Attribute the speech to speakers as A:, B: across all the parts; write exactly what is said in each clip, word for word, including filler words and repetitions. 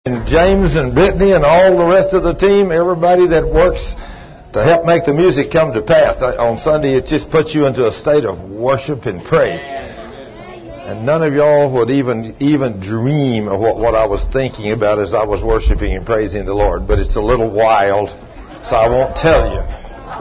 A: And James and Brittany and all the rest of the team, everybody that works to help make the music come to pass. On Sunday, it just puts you into a state of worship and praise. And none of y'all would even even dream of what, what I was thinking about as I was worshiping and praising the Lord. But it's a little wild, so I won't tell you.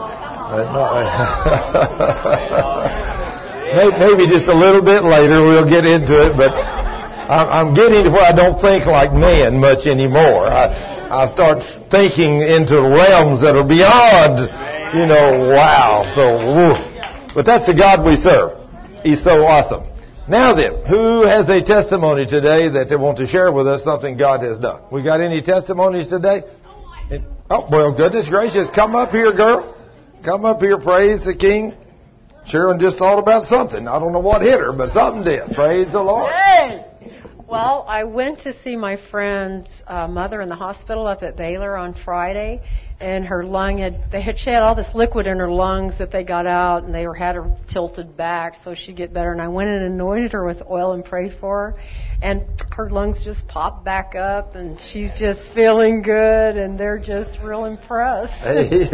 A: Maybe just a little bit later we'll get into it, but I'm getting to where I don't think like man much anymore. I, I start thinking into realms that are beyond, you know, wow. So, woo. But that's the God we serve. He's so awesome. Now then, who has a testimony today that they want to share with us something God has done? We got any testimonies today? Oh, well, goodness gracious. Come up here, girl. Come up here. Praise the King. Sharon just thought about something. I don't know what hit her, but something did. Praise the Lord.
B: Hey! Well, I went to see my friend's uh, mother in the hospital up at Baylor on Friday, and her lung had, they had, she had all this liquid in her lungs that they got out, and they were, had her tilted back so she'd get better. And I went and anointed her with oil and prayed for her, and her lungs just popped back up, and she's just feeling good, and they're just real impressed.
A: Isn't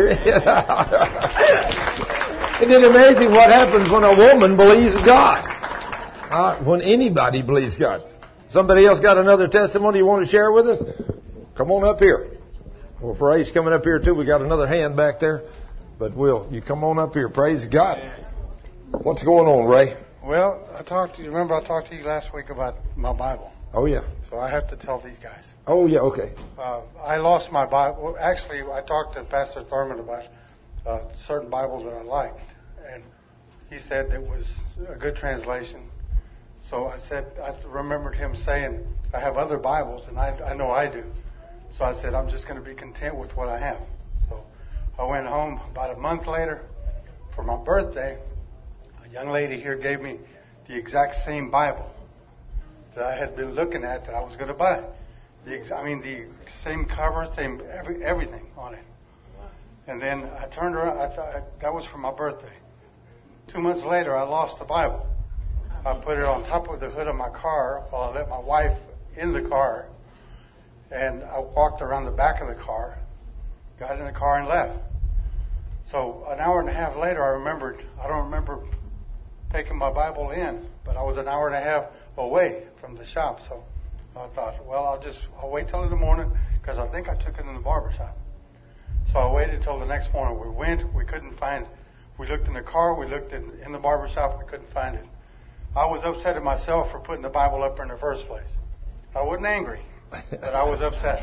A: it amazing what happens when a woman believes God? Uh, when anybody believes God. Somebody else got another testimony you want to share with us? Come on up here. Well, Ray's coming up here too. We got another hand back there. But Will, you come on up here. Praise God. What's going on, Ray?
C: Well, I talked to you. Remember I talked to you last week about my Bible.
A: Oh, yeah.
C: So I have to tell these guys.
A: Oh, yeah, okay.
C: Uh, I lost my Bible. Well, actually, I talked to Pastor Thurman about uh, certain Bibles that I liked. And he said it was a good translation. So I said, I remembered him saying, I have other Bibles, and I, I know I do. So I said, I'm just going to be content with what I have. So I went home about a month later for my birthday. A young lady here gave me the exact same Bible that I had been looking at that I was going to buy. The ex- I mean, the same cover, same every, everything on it. And then I turned around. I thought that was for my birthday. Two months later, I lost the Bible. I put it on top of the hood of my car while I let my wife in the car. And I walked around the back of the car, got in the car and left. So an hour and a half later, I remembered, I don't remember taking my Bible in, but I was an hour and a half away from the shop. So I thought, well, I'll just, I'll wait till in the morning because I think I took it in the barber shop. So I waited till the next morning. We went, we couldn't find, we looked in the car, we looked in, in the barber shop, we couldn't find it. I was upset at myself for putting the Bible up in the first place. I wasn't angry, but I was upset.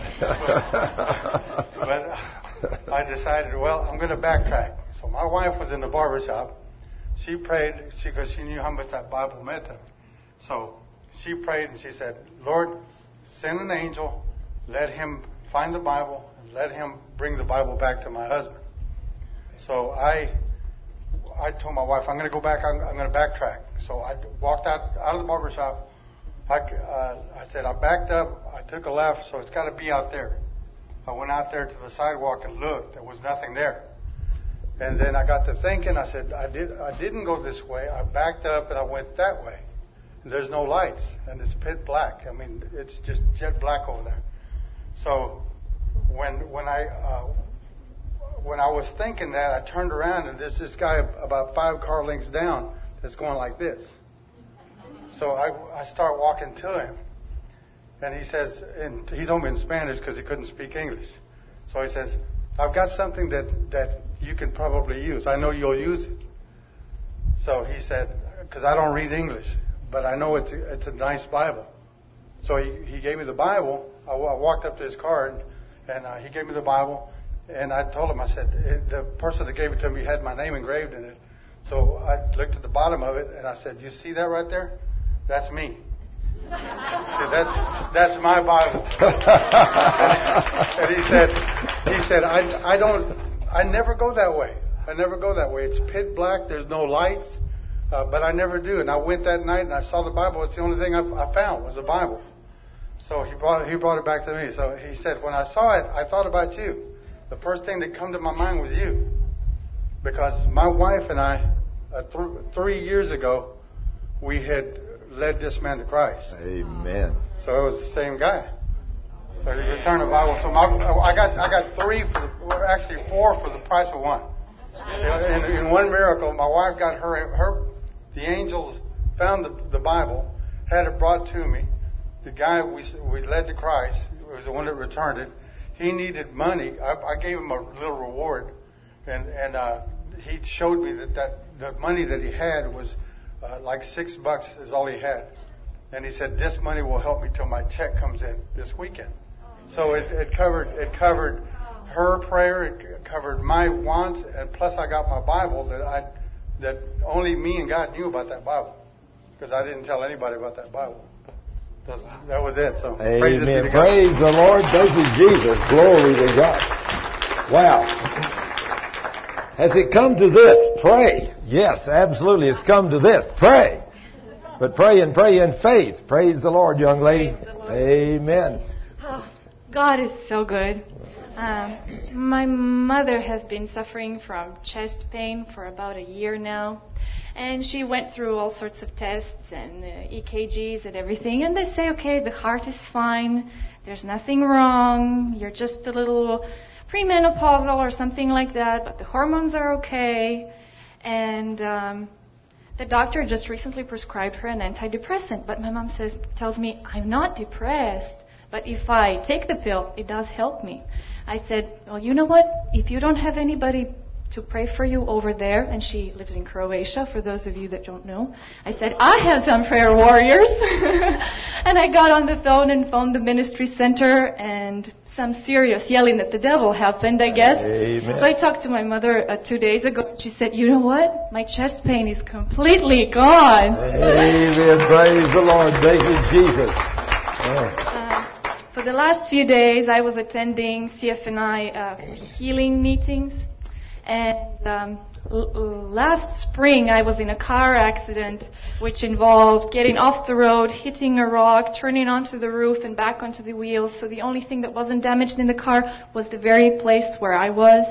C: But I decided, well, I'm going to backtrack. So my wife was in the barber shop. She prayed because she, she knew how much that Bible meant to me. So she prayed and she said, Lord, send an angel, let him find the Bible, and let him bring the Bible back to my husband. So I I told my wife, I'm going to go back, I'm, I'm going to backtrack. So I walked out, out of the barber shop. I, uh, I said, I backed up, I took a left, so it's got to be out there. I went out there to the sidewalk and looked. There was nothing there. And then I got to thinking, I said, I, did, I didn't go this way. I backed up and I went that way. And there's no lights, and it's pitch black. I mean, it's just jet black over there. So when when I... Uh, When I was thinking that, I turned around and there's this guy about five car lengths down that's going like this. So I, I start walking to him, and he says, and he told me in Spanish because he couldn't speak English. So he says, I've got something that, that you can probably use. I know you'll use it. So he said, because I don't read English, but I know it's a, it's a nice Bible. So he, he gave me the Bible. I, I walked up to his car, and, and uh, he gave me the Bible. And I told him, I said, the person that gave it to me had my name engraved in it. So I looked at the bottom of it, and I said, you see that right there? That's me. I said, that's, that's my Bible. And he said, he said, I, I don't, I never go that way. I never go that way. It's pitch black. There's no lights. Uh, but I never do. And I went that night, and I saw the Bible. It's the only thing I, I found was the Bible. So he brought, he brought it back to me. So he said, when I saw it, I thought about you. The first thing that came to my mind was you. Because my wife and I, uh, th- three years ago, we had led this man to Christ.
A: Amen.
C: So it was the same guy. So he turn the Bible. So my, I got I got three for the, well, actually four for the price of one. In, in one miracle, my wife got her her the angels found the, the Bible, had it brought to me. The guy we we led to Christ was the one that returned it. He needed money. I, I gave him a little reward, and and uh, he showed me that, that the money that he had was uh, like six bucks is all he had. And he said, "This money will help me till my check comes in this weekend." So it, it covered it covered her prayer, it covered my wants, and plus I got my Bible that I that only me and God knew about that Bible, because I didn't tell anybody about that Bible. That's, that was it. So
A: amen.
C: Praise,
A: praise the Lord. Thank you, Jesus. Glory to God. Wow. Has it come to this? Pray. Yes, absolutely. It's come to this. Pray. But pray and pray in faith. Praise the Lord, young lady. Amen.
D: Oh, God is so good. Um, my mother has been suffering from chest pain for about a year now. And she went through all sorts of tests and uh, E K Gs and everything. And they say, okay, the heart is fine. There's nothing wrong. You're just a little premenopausal or something like that. But the hormones are okay. And um, the doctor just recently prescribed her an antidepressant. But my mom says, tells me, I'm not depressed. But if I take the pill, it does help me. I said, well, you know what? If you don't have anybody to pray for you over there, and she lives in Croatia, for those of you that don't know, I said, I have some prayer warriors. And I got on the phone and phoned the ministry center, and some serious yelling at the devil happened, I guess.
A: Amen.
D: So I talked to my mother uh, two days ago. She said, you know what? My chest pain is completely gone.
A: Amen. Praise the Lord. Thank you, Jesus. Oh.
D: Uh, for the last few days, I was attending C F N I uh, healing meetings. And um, l- last spring, I was in a car accident, which involved getting off the road, hitting a rock, turning onto the roof and back onto the wheels. So the only thing that wasn't damaged in the car was the very place where I was.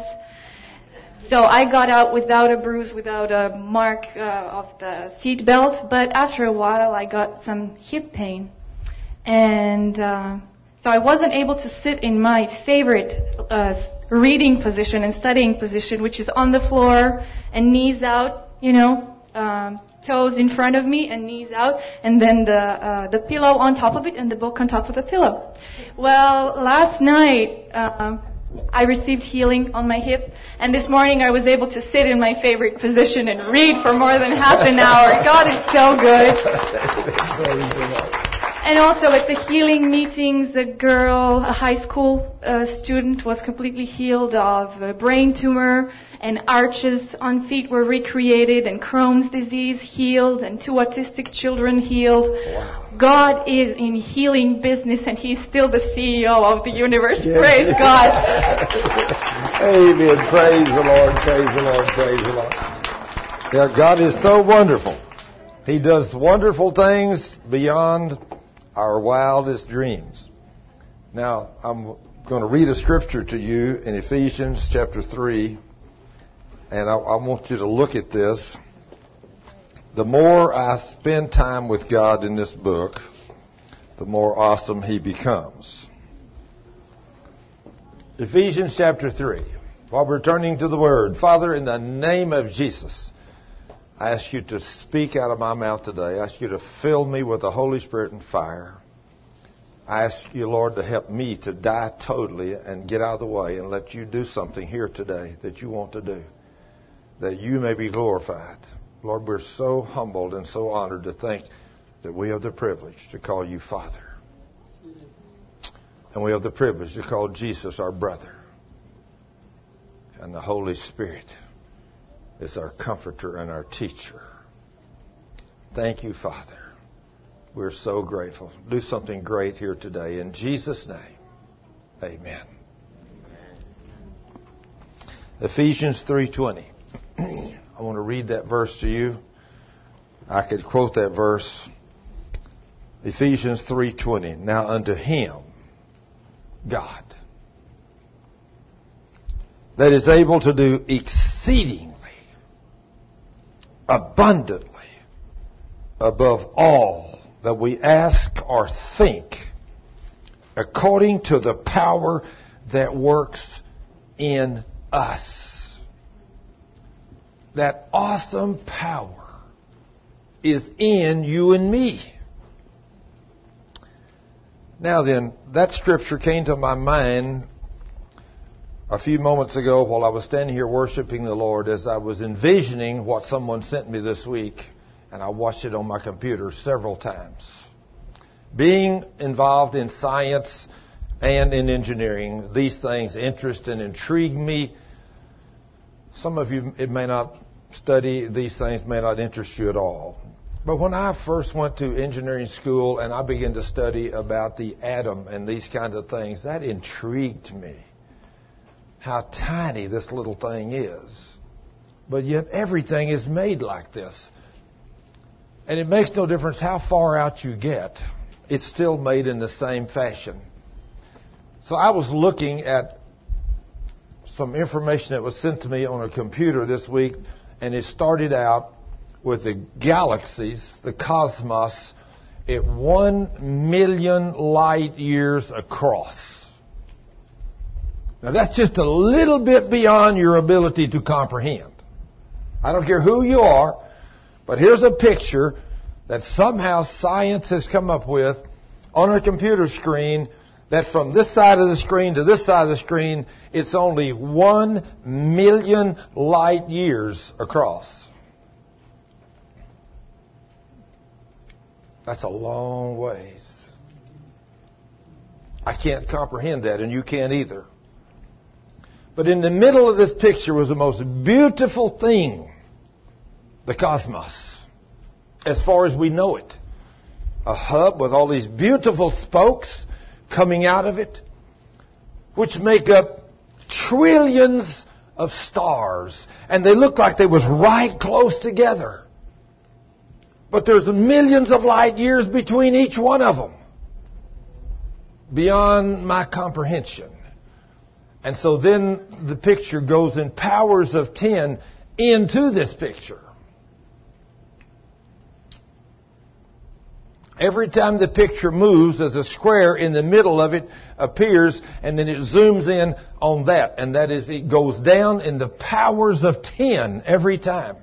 D: So I got out without a bruise, without a mark uh, of the seat belt. But after a while, I got some hip pain. And uh, so I wasn't able to sit in my favorite uh reading position and studying position, which is on the floor and knees out, you know, um, toes in front of me and knees out, and then the uh, the pillow on top of it and the book on top of the pillow. Well, last night uh, I received healing on my hip, and this morning I was able to sit in my favorite position and read for more than half an hour. God is so good. And also at the healing meetings, a girl, a high school uh, student, was completely healed of a brain tumor, and arches on feet were recreated, and Crohn's disease healed, and two autistic children healed. Wow. God is in healing business, and He's still the C E O of the universe. Yes. Praise God.
A: Amen. Praise the Lord. Praise the Lord. Praise the Lord. Yeah, God is so wonderful. He does wonderful things beyond our wildest dreams. Now, I'm going to read a scripture to you in Ephesians chapter three, and I, I want you to look at this. The more I spend time with God in this book, the more awesome He becomes. Ephesians chapter three. While we're turning to the Word, Father, in the name of Jesus, I ask you to speak out of my mouth today. I ask you to fill me with the Holy Spirit and fire. I ask you, Lord, to help me to die totally and get out of the way and let you do something here today that you want to do, that you may be glorified. Lord, we're so humbled and so honored to think that we have the privilege to call you Father. And we have the privilege to call Jesus our brother. And the Holy Spirit is our comforter and our teacher. Thank you, Father. We're so grateful. Do something great here today. In Jesus' name, amen. Ephesians three twenty. I want to read that verse to you. I could quote that verse. Ephesians three twenty. Now unto Him, God, that is able to do exceedingly, abundantly, above all that we ask or think, according to the power that works in us. That awesome power is in you and me. Now then, that scripture came to my mind a few moments ago while I was standing here worshiping the Lord as I was envisioning what someone sent me this week, and I watched it on my computer several times. Being involved in science and in engineering, these things interest and intrigue me. Some of you, it may not study, these things may not interest you at all. But when I first went to engineering school and I began to study about the atom and these kinds of things, that intrigued me. How tiny this little thing is. But yet everything is made like this. And it makes no difference how far out you get. It's still made in the same fashion. So I was looking at some information that was sent to me on a computer this week, and it started out with the galaxies, the cosmos, at one million light years across. Now that's just a little bit beyond your ability to comprehend. I don't care who you are, but here's a picture that somehow science has come up with on a computer screen, that from this side of the screen to this side of the screen, it's only one million light years across. That's a long ways. I can't comprehend that, and you can't either. But in the middle of this picture was the most beautiful thing, the cosmos, as far as we know it. A hub with all these beautiful spokes coming out of it, which make up trillions of stars. And they look like they was right close together. But there's millions of light years between each one of them. Beyond my comprehension. And so then the picture goes in powers of ten into this picture. Every time the picture moves, there's a square in the middle of it appears, and then it zooms in on that. And that is, it goes down in the powers of ten every time.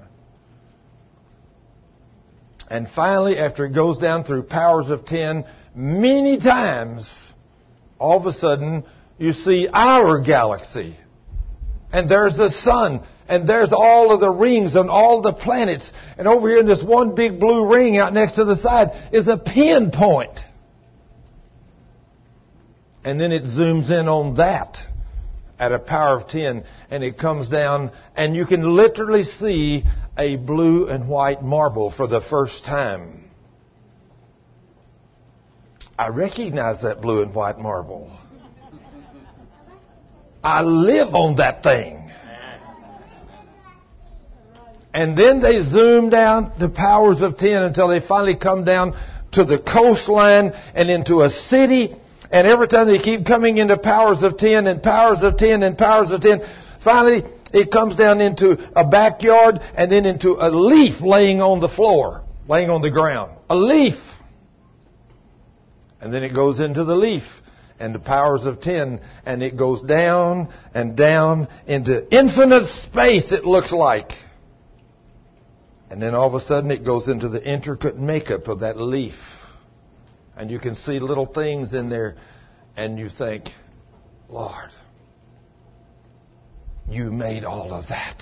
A: And finally, after it goes down through powers of ten many times, all of a sudden, you see our galaxy. And there's the sun. And there's all of the rings and all the planets. And over here in this one big blue ring out next to the side is a pinpoint. And then it zooms in on that at a power of ten. And it comes down. And you can literally see a blue and white marble for the first time. I recognize that blue and white marble. I live on that thing. And then they zoom down to powers of ten until they finally come down to the coastline and into a city. And every time they keep coming into powers of ten and powers of ten and powers of ten, finally it comes down into a backyard and then into a leaf laying on the floor, laying on the ground. A leaf. And then it goes into the leaf and the powers of ten, and it goes down and down into infinite space, it looks like. And then all of a sudden it goes into the intricate makeup of that leaf. And you can see little things in there, and you think, Lord, you made all of that.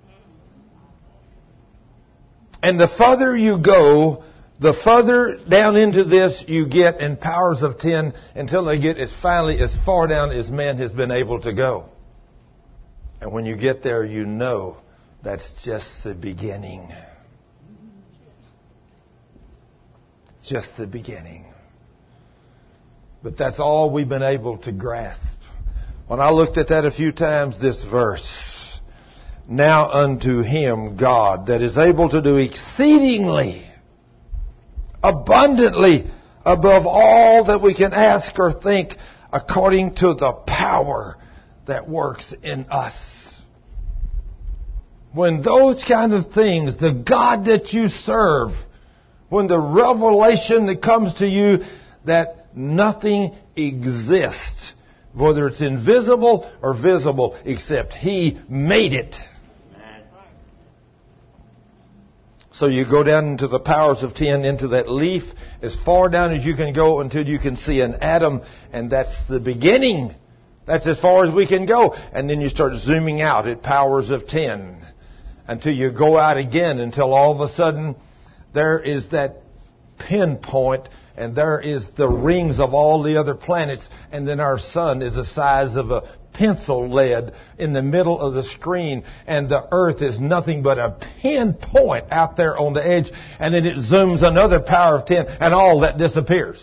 A: And the further you go, the further down into this you get in powers of ten until they get as finally as far down as man has been able to go. And when you get there, you know that's just the beginning. Just the beginning. But that's all we've been able to grasp. When I looked at that a few times, this verse, now unto him, God, that is able to do exceedingly, abundantly, above all that we can ask or think, according to the power that works in us. When those kind of things, the God that you serve, when the revelation that comes to you that Nothing exists, whether it's invisible or visible, except He made it. So you go down into the powers of ten, into that leaf, as far down as you can go until you can see an atom, and that's the beginning. That's as far as we can go. And then you start zooming out at powers of ten until you go out again, until all of a sudden there is that pinpoint, and there is the rings of all the other planets, and then our sun is the size of a pencil lead in the middle of the screen, and the earth is nothing but a pinpoint out there on the edge, and then it zooms another power of ten, and all that disappears.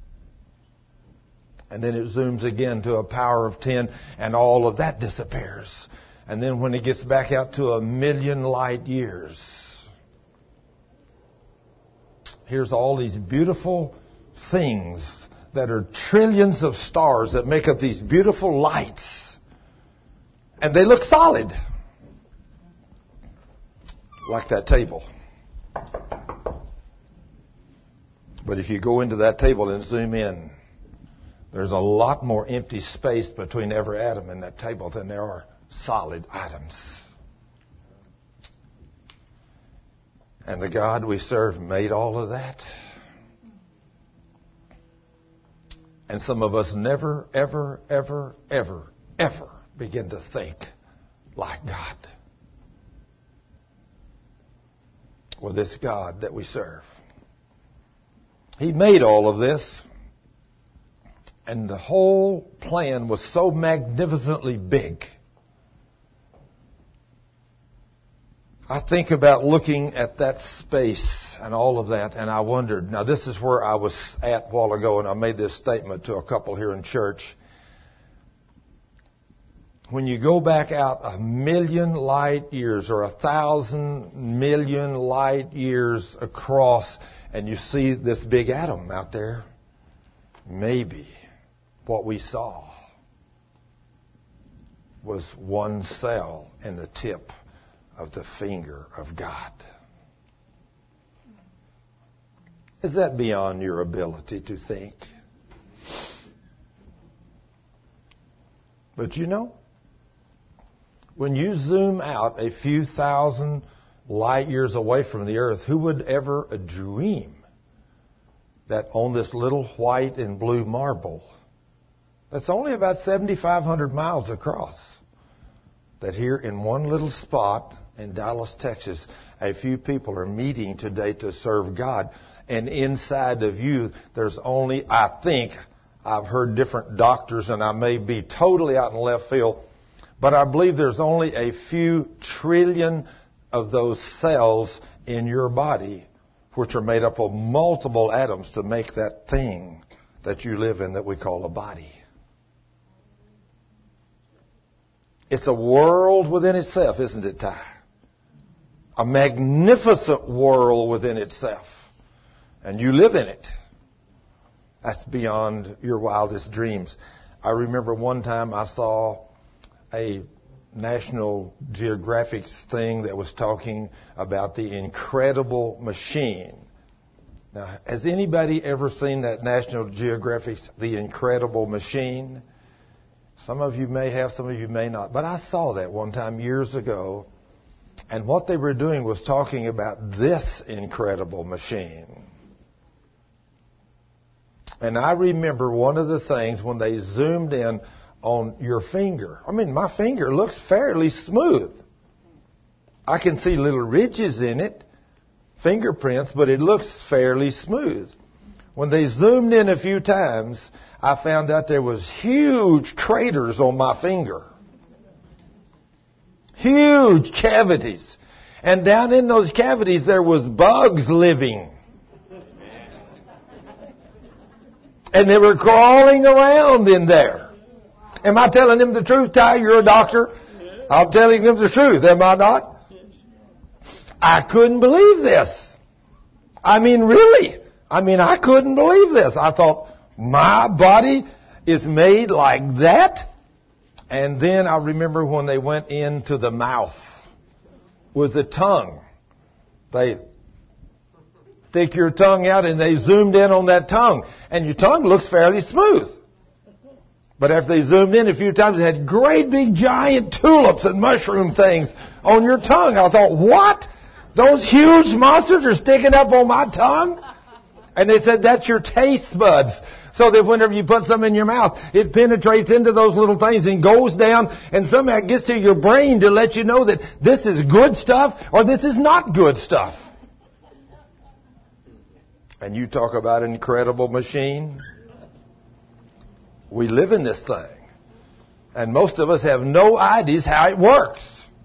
A: And then it zooms again to a power of ten, and all of that disappears. And then when it gets back out to a million light years, here's all these beautiful things that are trillions of stars that make up these beautiful lights. And they look solid. Like that table. But if you go into that table and zoom in, there's a lot more empty space between every atom in that table than there are solid atoms. And the God we serve made all of that. And some of us never, ever, ever, ever, ever begin to think like God. Well, this God that we serve, He made all of this. And the whole plan was so magnificently big. I think about looking at that space and all of that, and I wondered, now this is where I was at a while ago, and I made this statement to a couple here in church. When you go back out a million light years or a thousand million light years across, and you see this big atom out there, maybe what we saw was one cell in the tip of the finger of God. Is that beyond your ability to think? But you know, when you zoom out a few thousand light years away from the earth, who would ever dream that on this little white and blue marble that's only about seventy-five hundred miles across, that here in one little spot in Dallas, Texas, a few people are meeting today to serve God. And inside of you, there's only, I think, I've heard different doctors, and I may be totally out in left field, but I believe there's only a few trillion of those cells in your body, which are made up of multiple atoms to make that thing that you live in that we call a body. It's a world within itself, isn't it, Ty? A magnificent world within itself. And you live in it. That's beyond your wildest dreams. I remember one time I saw a National Geographic thing that was talking about the incredible machine. Now, has anybody ever seen that National Geographic's The Incredible Machine? Some of you may have, some of you may not. But I saw that one time years ago. And what they were doing was talking about this incredible machine. And I remember one of the things when they zoomed in on your finger. I mean, my finger looks fairly smooth. I can see little ridges in it, fingerprints, but it looks fairly smooth. When they zoomed in a few times, I found out there was huge craters on my finger. Huge cavities. And down in those cavities there was bugs living. And they were crawling around in there. Am I telling them the truth, Ty? You're a doctor. I'm telling them the truth, am I not? I couldn't believe this. I mean, really. I mean, I couldn't believe this. I thought, my body is made like that? And then I remember when they went into the mouth with the tongue. They stick your tongue out, and they zoomed in on that tongue. And your tongue looks fairly smooth. But after they zoomed in a few times, they had great big giant tulips and mushroom things on your tongue. I thought, what? Those huge monsters are sticking up on my tongue? And they said, that's your taste buds. So that whenever you put something in your mouth, it penetrates into those little things and goes down and somehow gets to your brain to let you know that this is good stuff or this is not good stuff. And you talk about an incredible machine. We live in this thing. And most of us have no ideas how it works.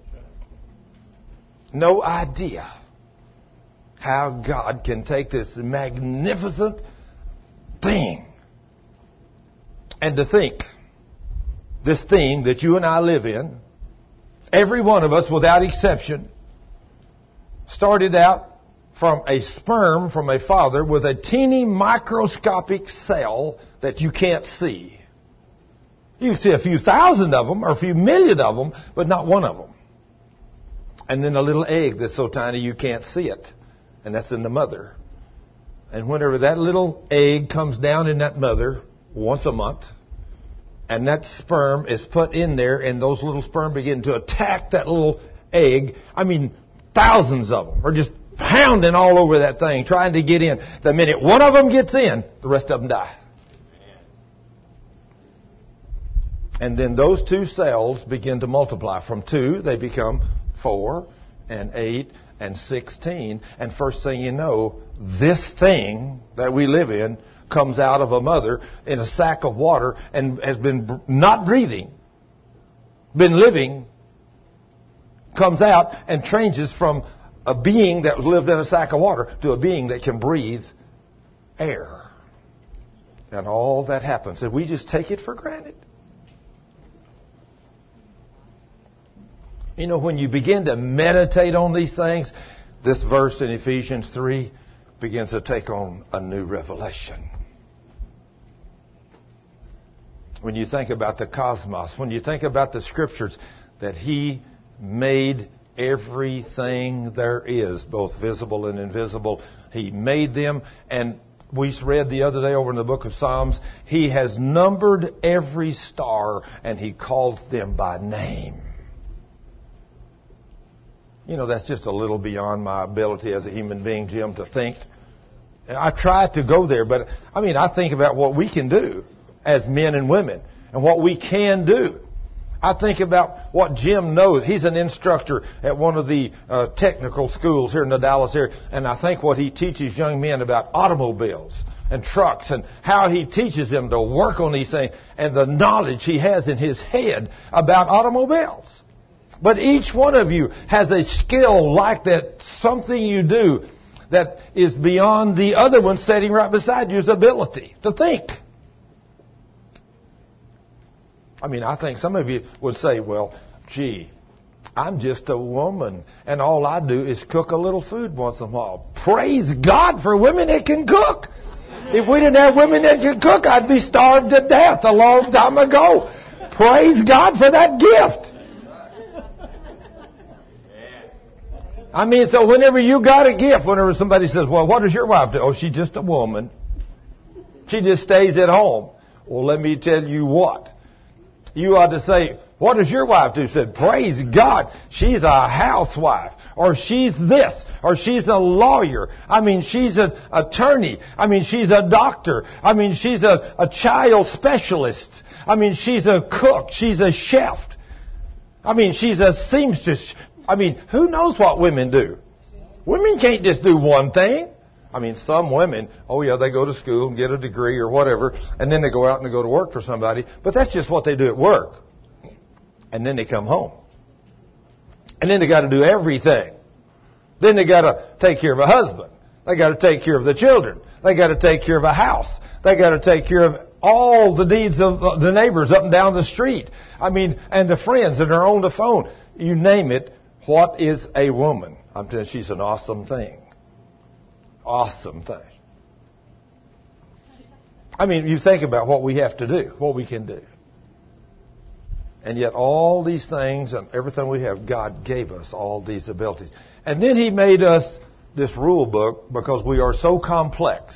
A: No idea how God can take this magnificent thing. And to think, this thing that you and I live in, every one of us without exception, started out from a sperm from a father with a teeny microscopic cell that you can't see. You can see a few thousand of them or a few million of them, but not one of them. And then a little egg that's so tiny you can't see it. And that's in the mother. And whenever that little egg comes down in that mother once a month, and that sperm is put in there, and those little sperm begin to attack that little egg, I mean, thousands of them are just pounding all over that thing, trying to get in. The minute one of them gets in, the rest of them die. And then those two cells begin to multiply. From two, they become four and eight and sixteen. And first thing you know, this thing that we live in comes out of a mother in a sack of water and has been not breathing, been living, comes out and changes from a being that lived in a sack of water to a being that can breathe air. And all that happens. And we just take it for granted. You know, when you begin to meditate on these things, this verse in Ephesians three begins to take on a new revelation. When you think about the cosmos, when you think about the scriptures, that He made everything there is, both visible and invisible. He made them, and we read the other day over in the book of Psalms, He has numbered every star, and He calls them by name. You know, that's just a little beyond my ability as a human being, Jim, to think. I try to go there, but I mean, I think about what we can do as men and women and what we can do. I think about what Jim knows. He's an instructor at one of the uh, technical schools here in the Dallas area, and I think what he teaches young men about automobiles and trucks and how he teaches them to work on these things and the knowledge he has in his head about automobiles. But each one of you has a skill like that, something you do that is beyond the other one sitting right beside you's ability to think. I mean, I think some of you would say, well, gee, I'm just a woman, and all I do is cook a little food once in a while. Praise God for women that can cook. If we didn't have women that can cook, I'd be starved to death a long time ago. Praise God for that gift. I mean, so whenever you got a gift, whenever somebody says, well, what does your wife do? Oh, she's just a woman. She just stays at home. Well, let me tell you what. You ought to say, what does your wife do? Said, praise God, she's a housewife. Or she's this. Or she's a lawyer. I mean, she's an attorney. I mean, she's a doctor. I mean, she's a, a child specialist. I mean, she's a cook. She's a chef. I mean, she's a seamstress. I mean, who knows what women do? Women can't just do one thing. I mean, some women, oh yeah, they go to school and get a degree or whatever, and then they go out and they go to work for somebody. But that's just what they do at work. And then they come home. And then they got to do everything. Then they got to take care of a husband. They got to take care of the children. They got to take care of a house. They got to take care of all the needs of the neighbors up and down the street. I mean, and the friends that are on the phone. You name it. What is a woman? I'm telling you, she's an awesome thing. Awesome thing. I mean, you think about what we have to do, what we can do. And yet all these things and everything we have, God gave us all these abilities. And then He made us this rule book because we are so complex.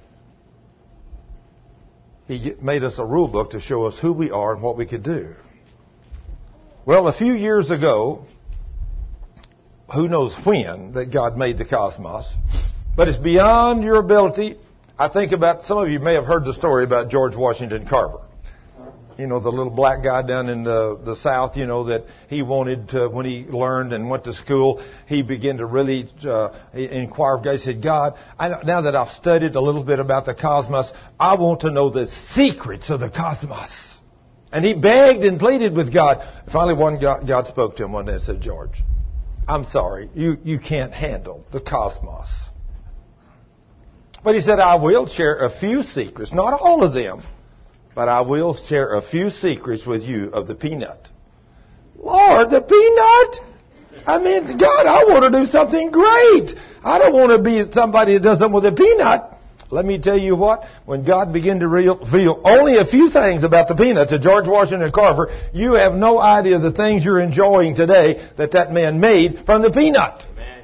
A: He made us a rule book to show us who we are and what we could do. Well, a few years ago, who knows when, that God made the cosmos, but it's beyond your ability. I think about, some of you may have heard the story about George Washington Carver. You know, the little black guy down in the, the South, you know, that he wanted to, when he learned and went to school, he began to really uh, inquire of God. He said, God, I, now that I've studied a little bit about the cosmos, I want to know the secrets of the cosmos. And he begged and pleaded with God. Finally, one God, God spoke to him one day and said, George, I'm sorry, you, you can't handle the cosmos. But he said, I will share a few secrets, not all of them. But I will share a few secrets with you of the peanut. Lord, the peanut? I mean, God, I want to do something great. I don't want to be somebody that does something with a peanut. Let me tell you what, when God began to reveal only a few things about the peanut to George Washington Carver, you have no idea the things you're enjoying today that that man made from the peanut. Amen.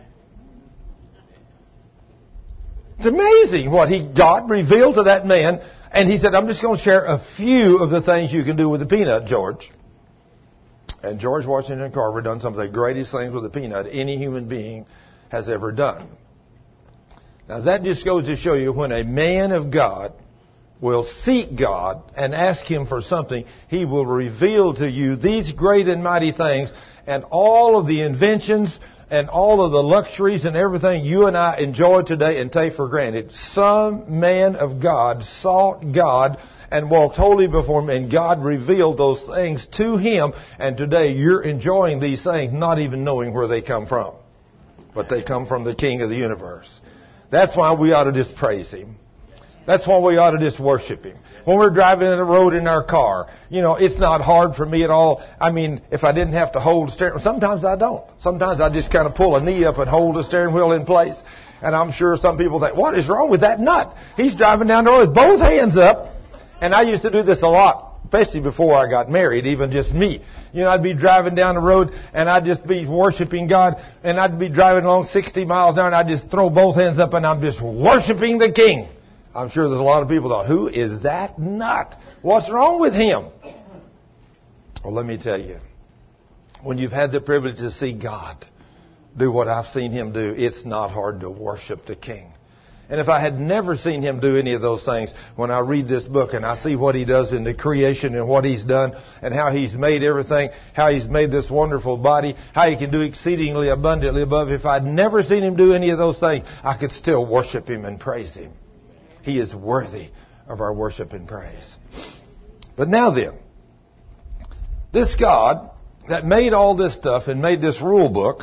A: It's amazing what he God revealed to that man. And he said, I'm just going to share a few of the things you can do with the peanut, George. And George Washington Carver done some of the greatest things with the peanut any human being has ever done. Now that just goes to show you when a man of God will seek God and ask Him for something, He will reveal to you these great and mighty things, and all of the inventions and all of the luxuries and everything you and I enjoy today and take for granted. Some man of God sought God and walked wholly before Him, and God revealed those things to him. And today you're enjoying these things not even knowing where they come from. But they come from the King of the universe. That's why we ought to just praise Him. That's why we ought to just worship Him. When we're driving in the road in our car, you know, it's not hard for me at all. I mean, if I didn't have to hold the steering wheel, sometimes I don't. Sometimes I just kind of pull a knee up and hold the steering wheel in place. And I'm sure some people think, what is wrong with that nut? He's driving down the road with both hands up. And I used to do this a lot, especially before I got married, even just me. You know, I'd be driving down the road and I'd just be worshiping God, and I'd be driving along sixty miles an hour and I'd just throw both hands up and I'm just worshiping the King. I'm sure there's a lot of people thought, who is that nut? What's wrong with him? Well, let me tell you, when you've had the privilege to see God do what I've seen Him do, it's not hard to worship the King. And if I had never seen Him do any of those things, when I read this book and I see what He does in the creation and what He's done and how He's made everything, how He's made this wonderful body, how He can do exceedingly abundantly above, if I'd never seen Him do any of those things, I could still worship Him and praise Him. He is worthy of our worship and praise. But now then, this God that made all this stuff and made this rule book,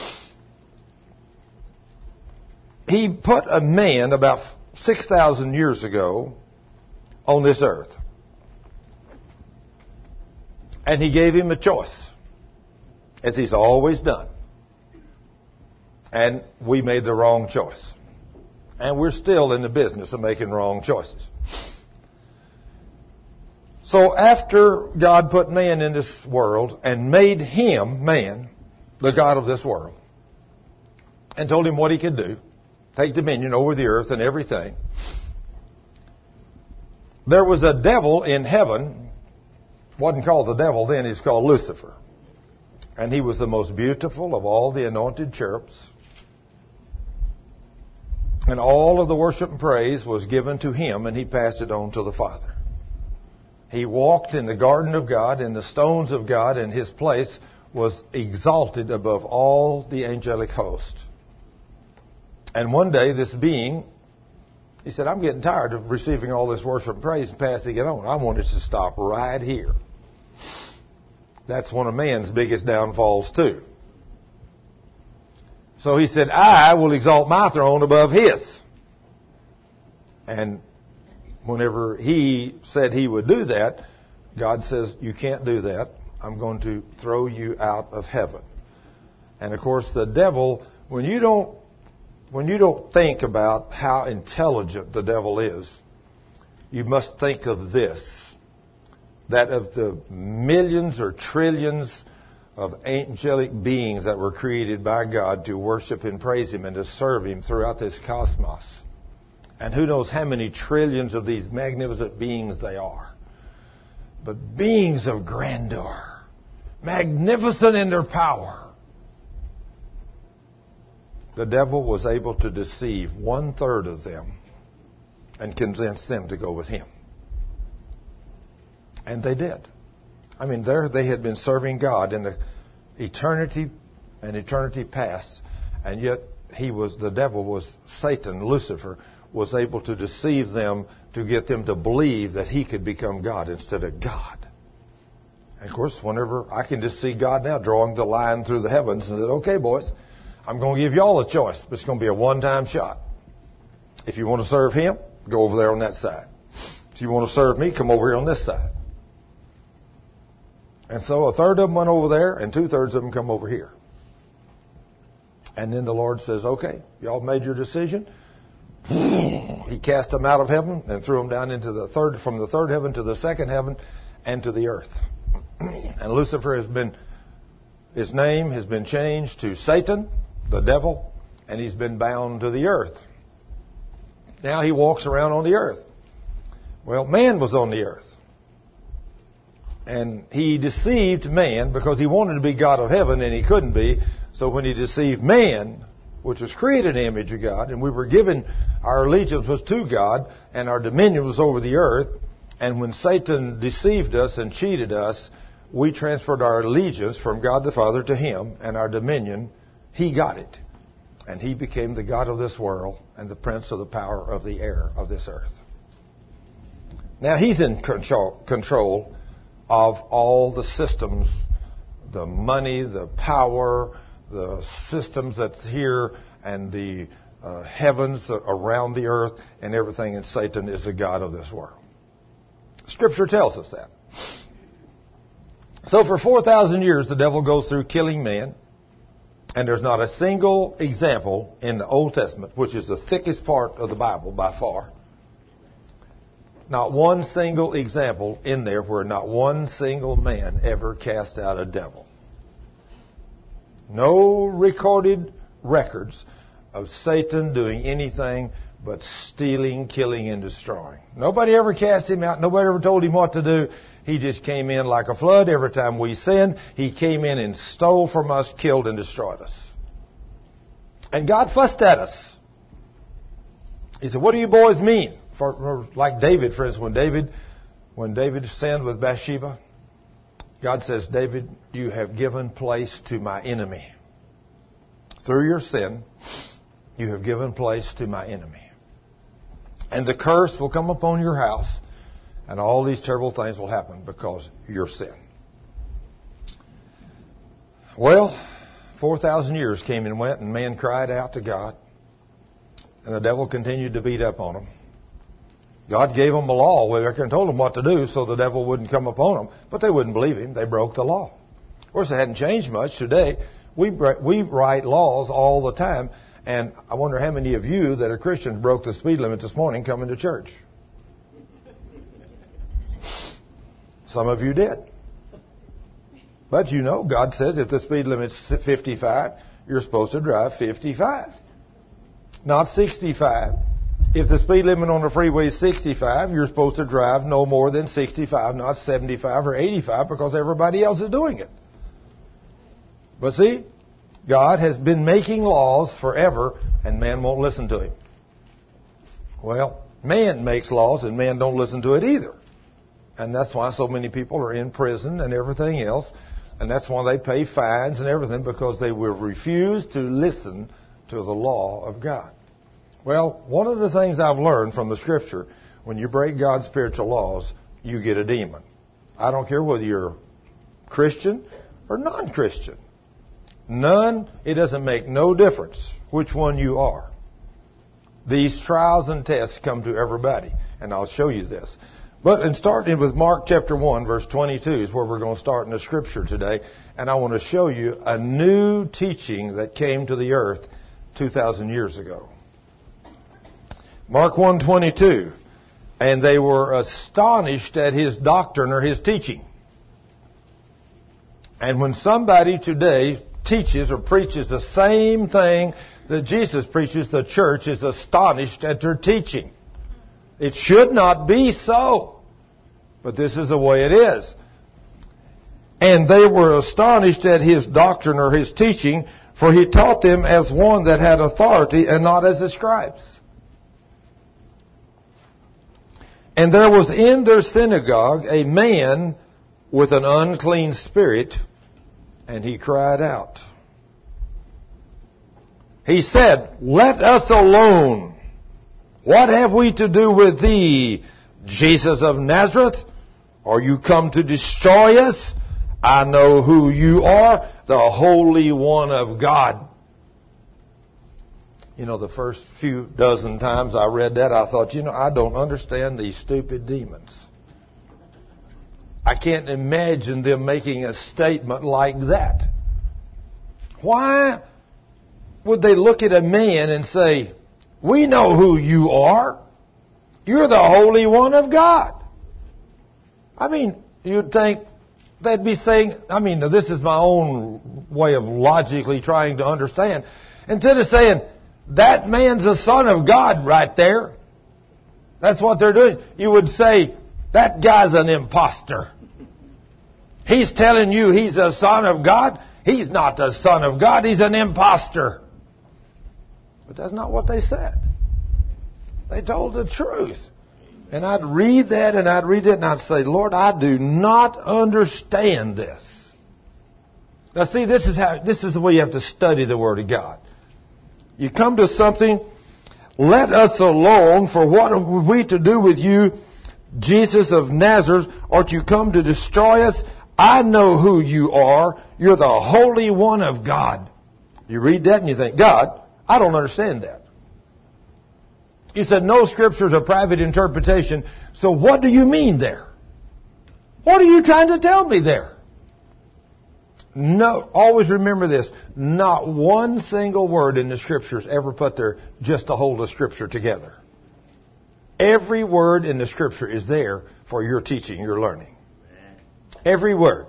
A: He put a man about six thousand years ago on this earth. And He gave him a choice, as He's always done. And we made the wrong choice. And we're still in the business of making wrong choices. So after God put man in this world and made him, man, the God of this world, and told him what he could do, take dominion over the earth and everything, there was a devil in heaven. Wasn't called the devil then, he's called Lucifer. And he was the most beautiful of all the anointed cherubs. And all of the worship and praise was given to him, and he passed it on to the Father. He walked in the garden of God, in the stones of God, and his place was exalted above all the angelic host. And one day, this being, he said, I'm getting tired of receiving all this worship and praise and passing it on. I want it to stop right here. That's one of man's biggest downfalls, too. So he said, I will exalt my throne above his. And whenever he said he would do that, God says, you can't do that. I'm going to throw you out of heaven. And of course, the devil, when you don't, when you don't think about how intelligent the devil is, you must think of this, that of the millions or trillions of angelic beings that were created by God to worship and praise Him and to serve Him throughout this cosmos. And who knows how many trillions of these magnificent beings they are. But beings of grandeur, magnificent in their power. The devil was able to deceive one third of them and convince them to go with him. And they did. I mean, there they had been serving God in the eternity and eternity past, and yet he was, the devil was, Satan, Lucifer, was able to deceive them to get them to believe that he could become God instead of God. And of course, whenever I can just see God now drawing the line through the heavens and said, okay, boys, I'm going to give you all a choice, but it's going to be a one-time shot. If you want to serve him, go over there on that side. If you want to serve me, come over here on this side. And so a third of them went over there, and two-thirds of them come over here. And then the Lord says, okay, y'all made your decision. He cast them out of heaven and threw them down into the third, from the third heaven to the second heaven and to the earth. And Lucifer has been, his name has been changed to Satan, the devil, and he's been bound to the earth. Now he walks around on the earth. Well, man was on the earth. And he deceived man because he wanted to be God of heaven and he couldn't be. So when he deceived man, which was created in the image of God, and we were given, our allegiance was to God, and our dominion was over the earth. And when Satan deceived us and cheated us, we transferred our allegiance from God the Father to him, and our dominion, he got it. And he became the God of this world and the prince of the power of the air of this earth. Now he's in control, control of all the systems, the money, the power, the systems that's here, and the uh, heavens around the earth, and everything. And Satan is the god of this world. Scripture tells us that. So for four thousand years, the devil goes through killing man. And there's not a single example in the Old Testament, which is the thickest part of the Bible by far. Not one single example in there where not one single man ever cast out a devil. No recorded records of Satan doing anything but stealing, killing, and destroying. Nobody ever cast him out. Nobody ever told him what to do. He just came in like a flood. Every time we sinned, he came in and stole from us, killed, and destroyed us. And God fussed at us. He said, what do you boys mean? For, like David, for instance, when David, when David sinned with Bathsheba, God says, David, you have given place to my enemy. Through your sin, you have given place to my enemy. And the curse will come upon your house, and all these terrible things will happen because of your sin. Well, four thousand years came and went, and man cried out to God, and the devil continued to beat up on them. God gave them a law where he told them what to do so the devil wouldn't come upon them, but they wouldn't believe him. They broke the law. Of course, it hadn't changed much today. We we write laws all the time, and I wonder how many of you that are Christians broke the speed limit this morning coming to church. Some of you did. But you know, God says if the speed limit's fifty-five, you're supposed to drive fifty-five, not sixty-five. If the speed limit on the freeway is sixty-five, you're supposed to drive no more than sixty-five, not seventy-five or eighty-five, because everybody else is doing it. But see, God has been making laws forever, and man won't listen to him. Well, man makes laws, and man don't listen to it either. And that's why so many people are in prison and everything else. And that's why they pay fines and everything, because they will refuse to listen to the law of God. Well, one of the things I've learned from the Scripture, when you break God's spiritual laws, you get a demon. I don't care whether you're Christian or non-Christian. None, it doesn't make no difference which one you are. These trials and tests come to everybody, and I'll show you this. But in starting with Mark chapter one, verse twenty-two is where we're going to start in the Scripture today, and I want to show you a new teaching that came to the earth two thousand years ago. Mark one twenty-two, and they were astonished at his doctrine or his teaching. And when somebody today teaches or preaches the same thing that Jesus preaches, the church is astonished at their teaching. It should not be so. But this is the way it is. And they were astonished at his doctrine or his teaching, for he taught them as one that had authority and not as the scribes. And there was in their synagogue a man with an unclean spirit, and he cried out. He said, "Let us alone. What have we to do with thee, Jesus of Nazareth? Are you come to destroy us? I know who you are, the Holy One of God." You know, the first few dozen times I read that, I thought, you know, I don't understand these stupid demons. I can't imagine them making a statement like that. Why would they look at a man and say, "We know who you are. You're the Holy One of God"? I mean, you'd think they'd be saying, I mean, this is my own way of logically trying to understand. Instead of saying, "That man's the Son of God right there," that's what they're doing. You would say, "That guy's an imposter. He's telling you he's the Son of God. He's not the Son of God. He's an imposter." But that's not what they said. They told the truth. And I'd read that and I'd read it and I'd say, "Lord, I do not understand this." Now see, this is how, this is the way you have to study the Word of God. You come to something, "Let us alone, for what have we to do with you, Jesus of Nazareth? Art you come to destroy us? I know who you are. You're the Holy One of God." You read that and you think, "God, I don't understand that." You said no scripture is a private interpretation. So what do you mean there? What are you trying to tell me there? No, always remember this. Not one single word in the scriptures ever put there just to hold the scripture together. Every word in the scripture is there for your teaching, your learning. Every word.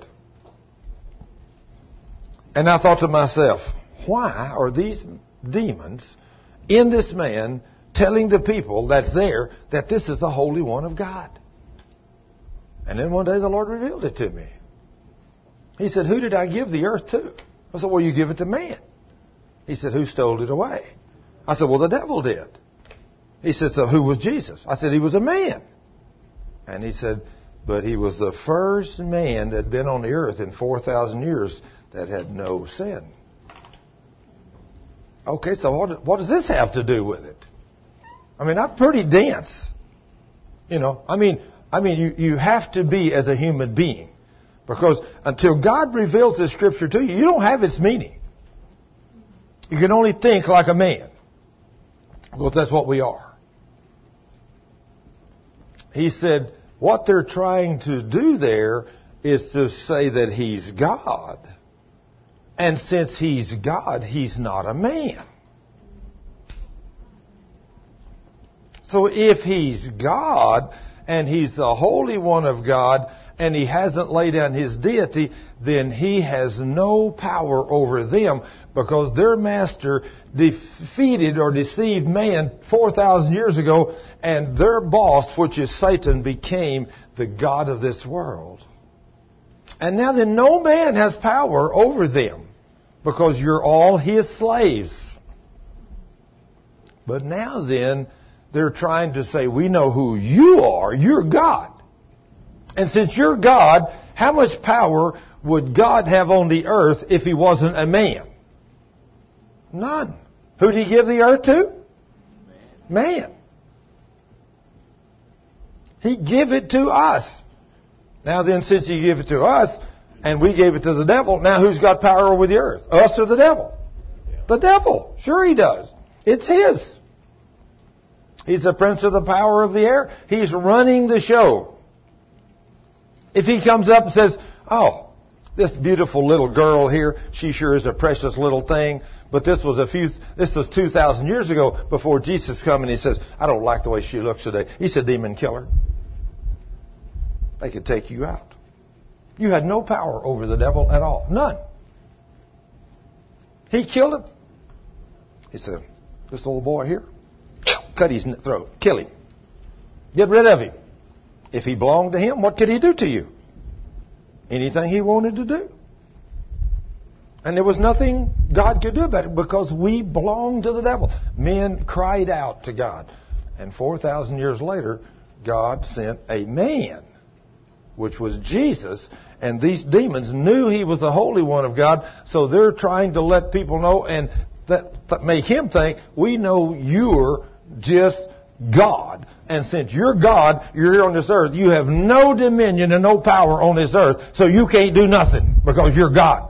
A: And I thought to myself, why are these demons in this man telling the people that's there that this is the Holy One of God? And then one day the Lord revealed it to me. He said, "Who did I give the earth to?" I said, "Well, you give it to man." He said, "Who stole it away?" I said, "Well, the devil did." He said, "So who was Jesus?" I said, "He was a man." And he said, "But he was the first man that had been on the earth in four thousand years that had no sin." Okay, so what, what does this have to do with it? I mean, I'm pretty dense. You know, I mean, I mean, you, you have to be as a human being. Because until God reveals this scripture to you, you don't have its meaning. You can only think like a man. Well, that's what we are. He said, what they're trying to do there is to say that he's God. And since he's God, he's not a man. So if he's God, and he's the Holy One of God, and he hasn't laid down his deity, then he has no power over them, because their master defeated or deceived man four thousand years ago, and their boss, which is Satan, became the god of this world. And now then no man has power over them, because you're all his slaves. But now then, they're trying to say, "We know who you are. You're God. And since you're God, how much power would God have on the earth if he wasn't a man?" None. Who did he give the earth to? Man. He gave it to us. Now then, since he gave it to us, and we gave it to the devil, now who's got power over the earth? Us or the devil? The devil. Sure he does. It's his. He's the prince of the power of the air. He's running the show. If he comes up and says, "Oh, this beautiful little girl here, she sure is a precious little thing, but this was a few, this was two thousand years ago before Jesus come," and he says, "I don't like the way she looks today." He's a demon killer. They could take you out. You had no power over the devil at all. None. He killed him. He said, this little boy here, cut his throat, kill him. Get rid of him. If he belonged to him, what could he do to you? Anything he wanted to do. And there was nothing God could do about it because we belonged to the devil. Men cried out to God. And four thousand years later, God sent a man, which was Jesus. And these demons knew he was the Holy One of God. So they're trying to let people know and that, that make him think, we know you're just God. And since you're God, you're here on this earth. You have no dominion and no power on this earth. So you can't do nothing because you're God.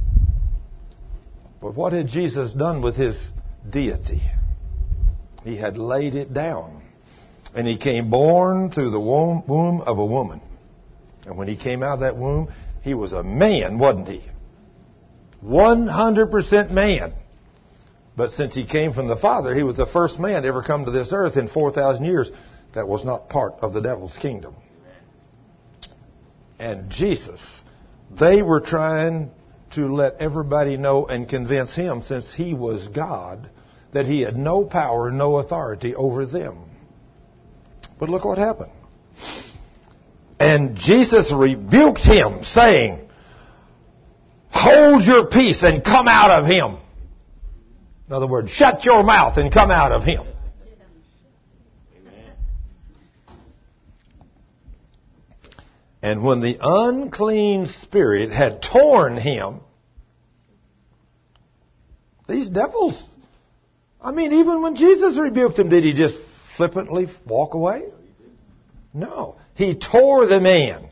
A: But what had Jesus done with his deity? He had laid it down. And he came born through the womb, womb of a woman. And when he came out of that womb, he was a man, wasn't he? one hundred percent man. But since he came from the Father, he was the first man to ever come to this earth in four thousand years that was not part of the devil's kingdom. And Jesus, they were trying to let everybody know and convince him, since he was God, that he had no power, no authority over them. But look what happened. And Jesus rebuked him, saying, hold your peace and come out of him. In other words, shut your mouth and come out of him. And when the unclean spirit had torn him, these devils, I mean, even when Jesus rebuked them, did he just flippantly walk away? No. He tore the man.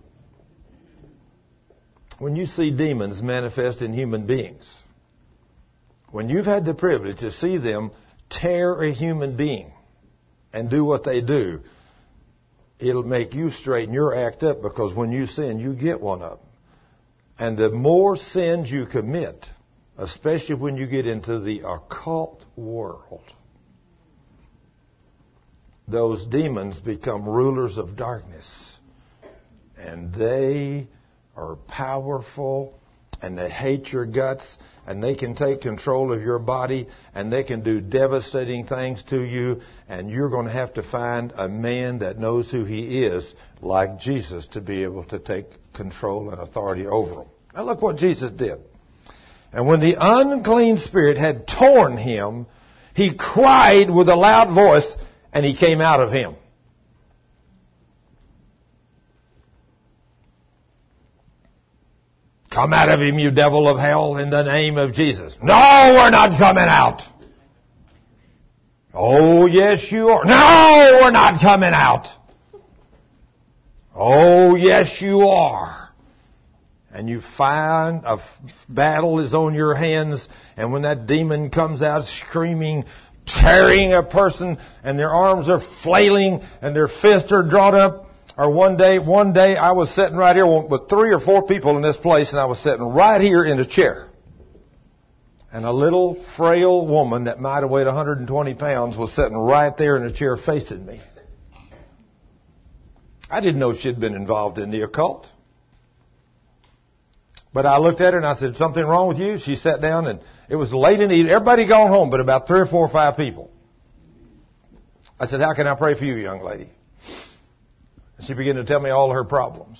A: When you see demons manifest in human beings, when you've had the privilege to see them tear a human being and do what they do, it'll make you straighten your act up, because when you sin, you get one of them. And the more sins you commit, especially when you get into the occult world, those demons become rulers of darkness. And they are powerful, and they hate your guts, and they can take control of your body, and they can do devastating things to you, and you're going to have to find a man that knows who he is, like Jesus, to be able to take control and authority over them. Now look what Jesus did. And when the unclean spirit had torn him, he cried with a loud voice, and he came out of him. Come out of him, you devil of hell, in the name of Jesus. No, we're not coming out. Oh, yes, you are. No, we're not coming out. Oh, yes, you are. And you find a battle is on your hands, and when that demon comes out screaming, tearing a person, and their arms are flailing, and their fists are drawn up. Or one day, one day I was sitting right here with three or four people in this place, and I was sitting right here in a chair. And a little frail woman that might have weighed one hundred twenty pounds was sitting right there in a chair facing me. I didn't know she'd been involved in the occult. But I looked at her and I said, something wrong with you? She sat down, and it was late in the evening. Everybody gone home but about three or four or five people. I said, how can I pray for you, young lady? And she began to tell me all her problems.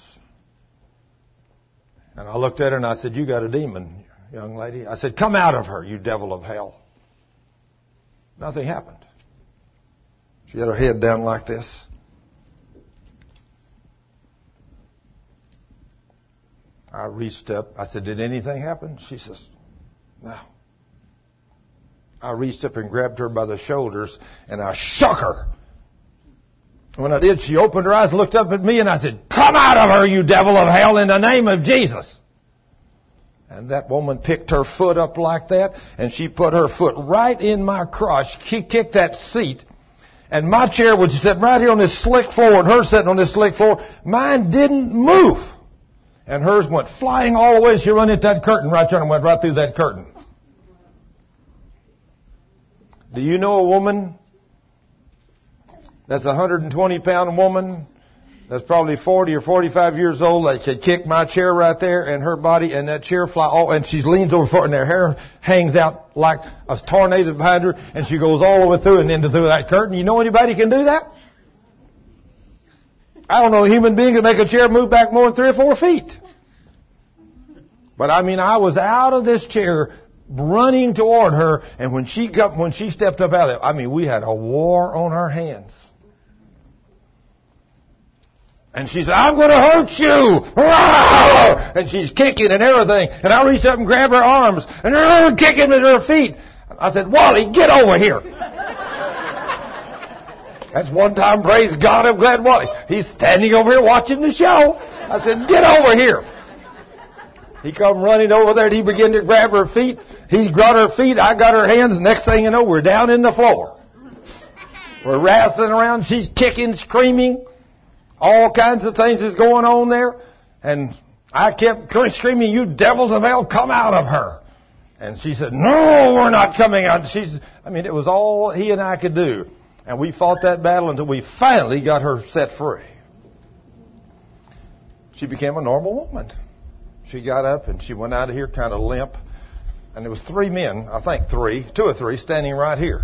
A: And I looked at her and I said, you got a demon, young lady. I said, come out of her, you devil of hell. Nothing happened. She had her head down like this. I reached up. I said, did anything happen? She says, no. I reached up and grabbed her by the shoulders and I shook her. When I did, she opened her eyes, looked up at me, and I said, come out of her, you devil of hell, in the name of Jesus. And that woman picked her foot up like that, and she put her foot right in my crotch. She kicked that seat, and my chair was sitting right here on this slick floor, and hers sitting on this slick floor. Mine didn't move. And hers went flying all the way. She ran into that curtain right there and went right through that curtain. Do you know a woman that's a one hundred twenty pound woman that's probably forty or forty-five years old. They could kick my chair right there and her body and that chair fly. Oh, and she leans over for it and her hair hangs out like a tornado behind her and she goes all the way through and into through that curtain. You know anybody can do that? I don't know a human being can make a chair move back more than three or four feet. But I mean, I was out of this chair running toward her, and when she got, when she stepped up out of it, I mean, we had a war on our hands. And she said, I'm going to hurt you. And she's kicking and everything. And I reached up and grabbed her arms. And her kicking at her feet. I said, Wally, get over here. That's one time, praise God, I'm glad Wally. He's standing over here watching the show. I said, get over here. He come running over there and he began to grab her feet. He got her feet. I got her hands. Next thing you know, we're down in the floor. We're wrestling around. She's kicking, screaming. All kinds of things is going on there. And I kept screaming, you devils of hell, come out of her. And she said, no, we're not coming out. She's, I mean, it was all he and I could do. And we fought that battle until we finally got her set free. She became a normal woman. She got up and she went out of here kind of limp. And there was three men, I think three, two or three, standing right here.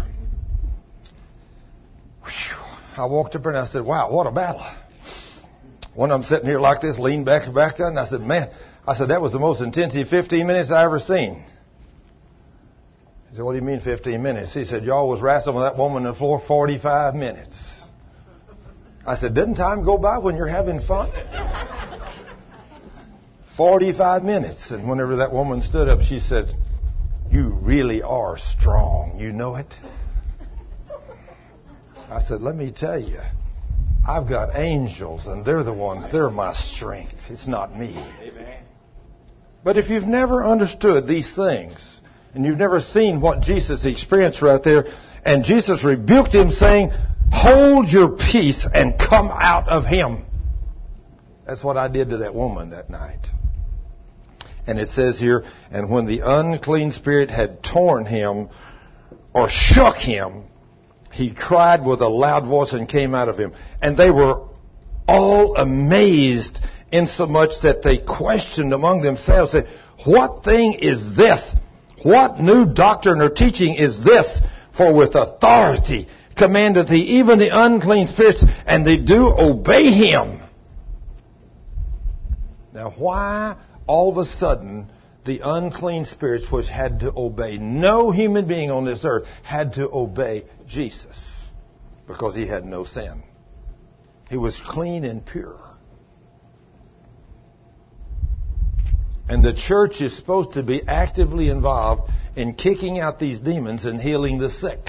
A: Whew. I walked up there and I said, wow, what a battle. One of them sitting here like this, leaned back and back there, and I said, man, I said, that was the most intensive fifteen minutes I ever seen. He said, what do you mean fifteen minutes? He said, y'all was wrestling with that woman on the floor forty-five minutes. I said, didn't time go by when you're having fun? forty-five minutes. And whenever that woman stood up, she said, you really are strong. You know it? I said, let me tell you, I've got angels, and they're the ones, they're my strength. It's not me. Amen. But if you've never understood these things, and you've never seen what Jesus experienced right there, and Jesus rebuked him saying, hold your peace and come out of him. That's what I did to that woman that night. And it says here, and when the unclean spirit had torn him or shook him, he cried with a loud voice and came out of him. And they were all amazed, insomuch that they questioned among themselves, said, what thing is this? What new doctrine or teaching is this? For with authority commandeth he even the unclean spirits, and they do obey him. Now why all of a sudden the unclean spirits, which had to obey, no human being on this earth had to obey Jesus, because he had no sin. He was clean and pure. And the church is supposed to be actively involved in kicking out these demons and healing the sick.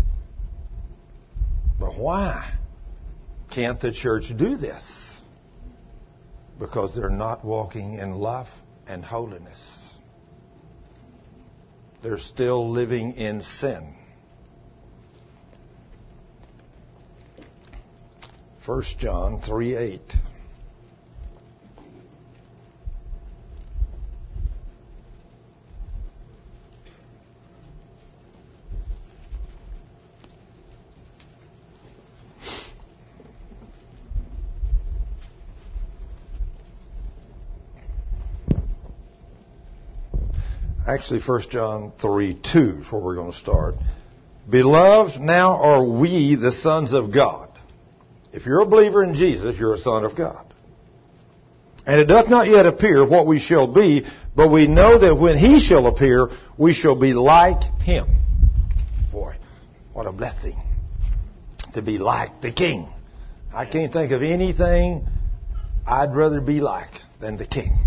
A: But why can't the church do this? Because they're not walking in love and holiness. They're still living in sin. First John three eight. Actually, First John three two is where we're going to start. Beloved, now are we the sons of God. If you're a believer in Jesus, you're a son of God. And it doth not yet appear what we shall be, but we know that when he shall appear, we shall be like him. Boy, what a blessing to be like the King. I can't think of anything I'd rather be like than the King.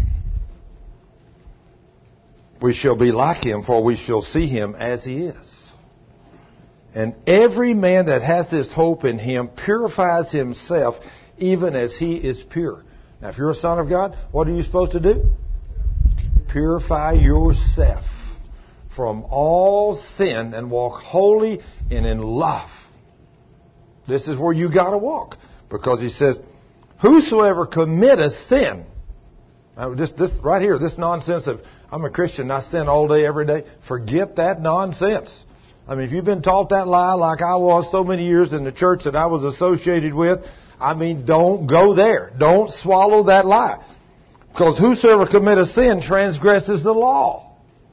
A: We shall be like him, for we shall see him as he is. And every man that has this hope in him purifies himself even as he is pure. Now, if you're a son of God, what are you supposed to do? Purify yourself from all sin and walk holy and in love. This is where you got to walk. Because he says, whosoever committeth sin. Now, this, this right here, this nonsense of, I'm a Christian, I sin all day, every day. Forget that nonsense. I mean, if you've been taught that lie like I was so many years in the church that I was associated with, I mean, don't go there. Don't swallow that lie. Because whosoever committeth sin transgresses the law.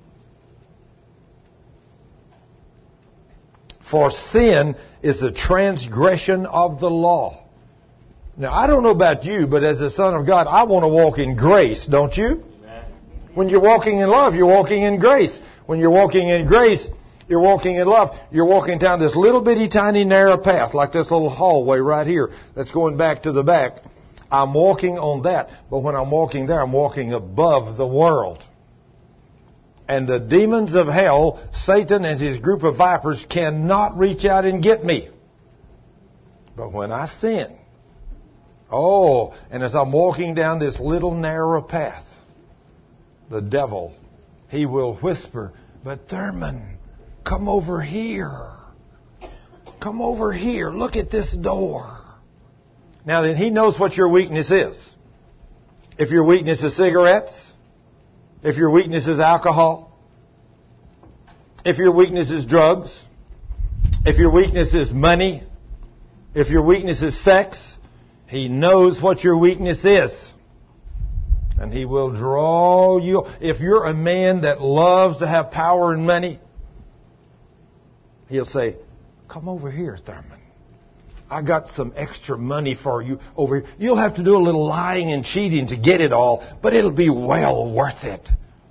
A: For sin is the transgression of the law. Now, I don't know about you, but as a son of God, I want to walk in grace, don't you? Amen. When you're walking in love, you're walking in grace. When you're walking in grace, you're walking in love. You're walking down this little bitty tiny narrow path, like this little hallway right here that's going back to the back. I'm walking on that, but when I'm walking there, I'm walking above the world. And the demons of hell, Satan and his group of vipers, cannot reach out and get me. But when I sin, oh, and as I'm walking down this little narrow path, the devil, he will whisper, but Thurman, come over here. Come over here. Look at this door. Now then, he knows what your weakness is. If your weakness is cigarettes, if your weakness is alcohol, if your weakness is drugs, if your weakness is money, if your weakness is sex, he knows what your weakness is. And he will draw you. If you're a man that loves to have power and money, he'll say, come over here, Thurman. I got some extra money for you over here. You'll have to do a little lying and cheating to get it all, but it'll be well worth it.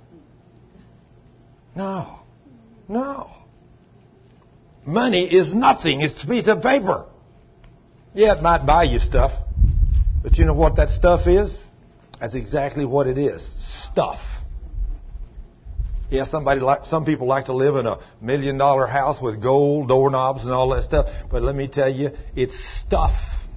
A: No. No. Money is nothing. It's a piece of paper. Yeah, it might buy you stuff. But you know what that stuff is? That's exactly what it is. Stuff. Yeah, somebody like some people like to live in a million dollar house with gold doorknobs and all that stuff. But let me tell you, it's stuff.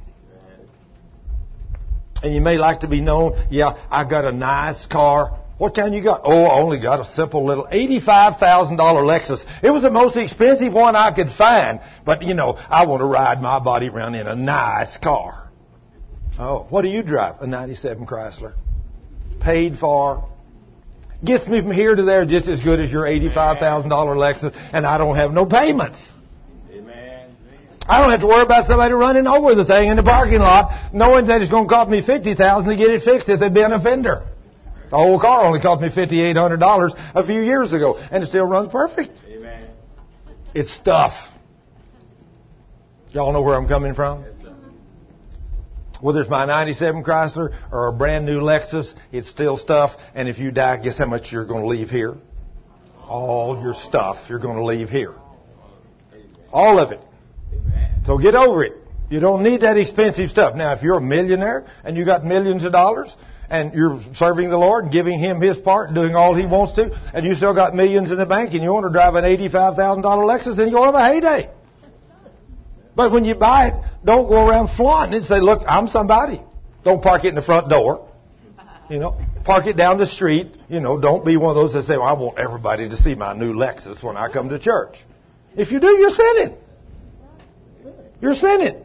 A: And you may like to be known, yeah, I got a nice car. What kind you got? Oh, I only got a simple little eighty-five thousand dollars Lexus. It was the most expensive one I could find. But, you know, I want to ride my body around in a nice car. Oh, what do you drive? A ninety-seven Chrysler. Paid for. Gets me from here to there just as good as your eighty-five thousand dollars Lexus, and I don't have no payments. Amen. I don't have to worry about somebody running over the thing in the parking lot, knowing that it's going to cost me fifty thousand dollars to get it fixed if they've been a fender. The whole car only cost me five thousand eight hundred dollars a few years ago, and it still runs perfect. Amen. It's stuff. Y'all know where I'm coming from? Whether it's my ninety-seven Chrysler or a brand new Lexus, it's still stuff. And if you die, guess how much you're going to leave here? All your stuff you're going to leave here. All of it. So get over it. You don't need that expensive stuff. Now, if you're a millionaire and you got millions of dollars and you're serving the Lord, giving Him His part, doing all He wants to, and you still got millions in the bank and you want to drive an eighty-five thousand dollars Lexus, then you're going to have a heyday. But when you buy it, don't go around flaunting it and say, look, I'm somebody. Don't park it in the front door. You know, park it down the street. You know, don't be one of those that say, well, I want everybody to see my new Lexus when I come to church. If you do, you're sinning. You're sinning.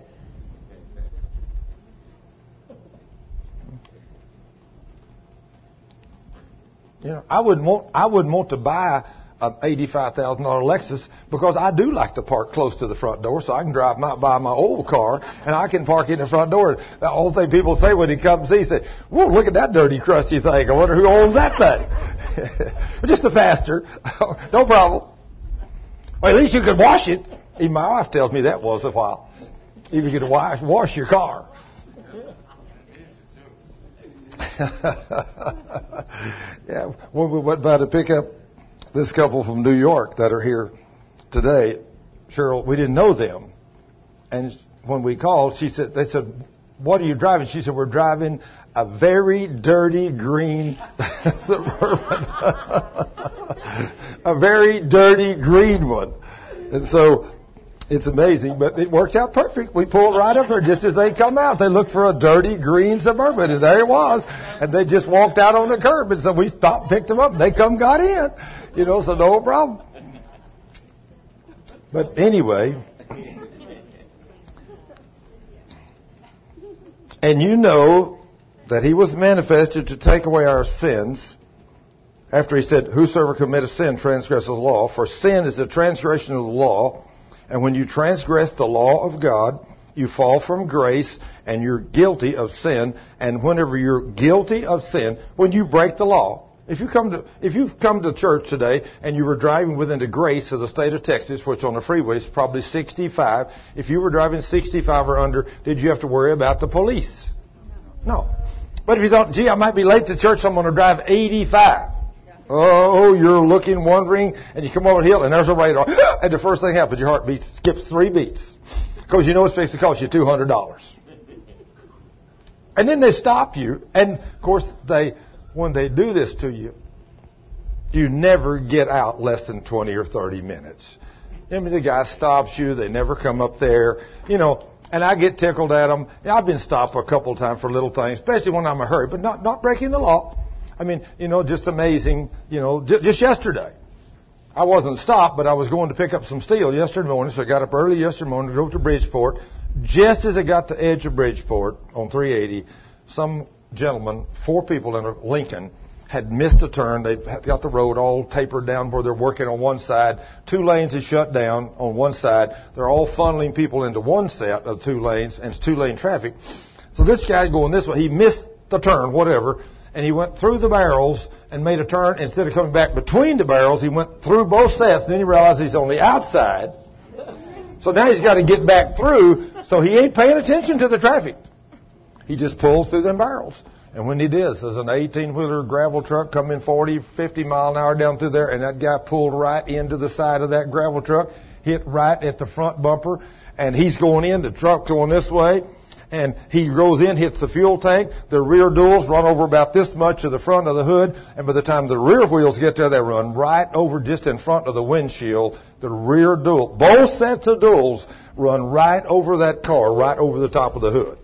A: You know, I wouldn't want, I wouldn't want to buy an eighty-five thousand dollars Lexus because I do like to park close to the front door so I can drive my, by my old car and I can park in the front door. The only thing people say when they come see, say, whoa, look at that dirty, crusty thing. I wonder who owns that thing. Just a pastor. No problem. Well, at least you could wash it. Even my wife tells me that once in a while. Even you could wash, wash your car. Yeah, when we went by to pick up this couple from New York that are here today, Cheryl, we didn't know them. And when we called, she said, they said, what are you driving? She said, we're driving a very dirty green Suburban. A very dirty green one. And so it's amazing, but it worked out perfect. We pulled right up there just as they come out. They looked for a dirty green Suburban, and there it was. And they just walked out on the curb, and so we stopped, picked them up. They come, got in. You know, so no problem. But anyway, and you know that He was manifested to take away our sins. After He said, whosoever committeth sin transgresses the law. For sin is the transgression of the law. And when you transgress the law of God, You fall from grace, and you're guilty of sin. And whenever you're guilty of sin, when you break the law, if you come to if you've come to church today and you were driving within the grace of the state of Texas, which on the freeway is probably sixty-five, if you were driving sixty-five or under, did you have to worry about the police? No. But if you thought, gee, I might be late to church, so I'm going to drive eighty-five. Oh, you're looking, wondering, and you come over the hill, and there's a radar, and the first thing happens, your heart beats, skips three beats. Because you know it's fixing to cost you two hundred dollars. And then they stop you, and of course, they when they do this to you, you never get out less than twenty or thirty minutes. I mean, the guy stops you, they never come up there, you know, and I get tickled at them. I've been stopped a couple of times for little things, especially when I'm in a hurry, but not, not breaking the law. I mean, you know, just amazing, you know, j- just yesterday. I wasn't stopped, but I was going to pick up some steel yesterday morning, so I got up early yesterday morning to go to Bridgeport. Just as I got to the edge of Bridgeport on three eighty, some gentlemen, four people in a Lincoln, had missed a turn. They've got the road all tapered down where they're working on one side. Two lanes is shut down on one side. They're all funneling people into one set of two lanes, and it's two-lane traffic. So this guy's going this way. He missed the turn, whatever, and he went through the barrels and made a turn. Instead of coming back between the barrels, he went through both sets, and then he realized he's on the outside. So now he's got to get back through, so he ain't paying attention to the traffic. He just pulls through them barrels. And when he does, there's an eighteen-wheeler gravel truck coming forty, fifty mile an hour down through there, and that guy pulled right into the side of that gravel truck, hit right at the front bumper, and he's going in, the truck's going this way, and he goes in, hits the fuel tank, the rear duals run over about this much of the front of the hood, and by the time the rear wheels get there, they run right over just in front of the windshield. The rear dual, both sets of duals run right over that car, right over the top of the hood.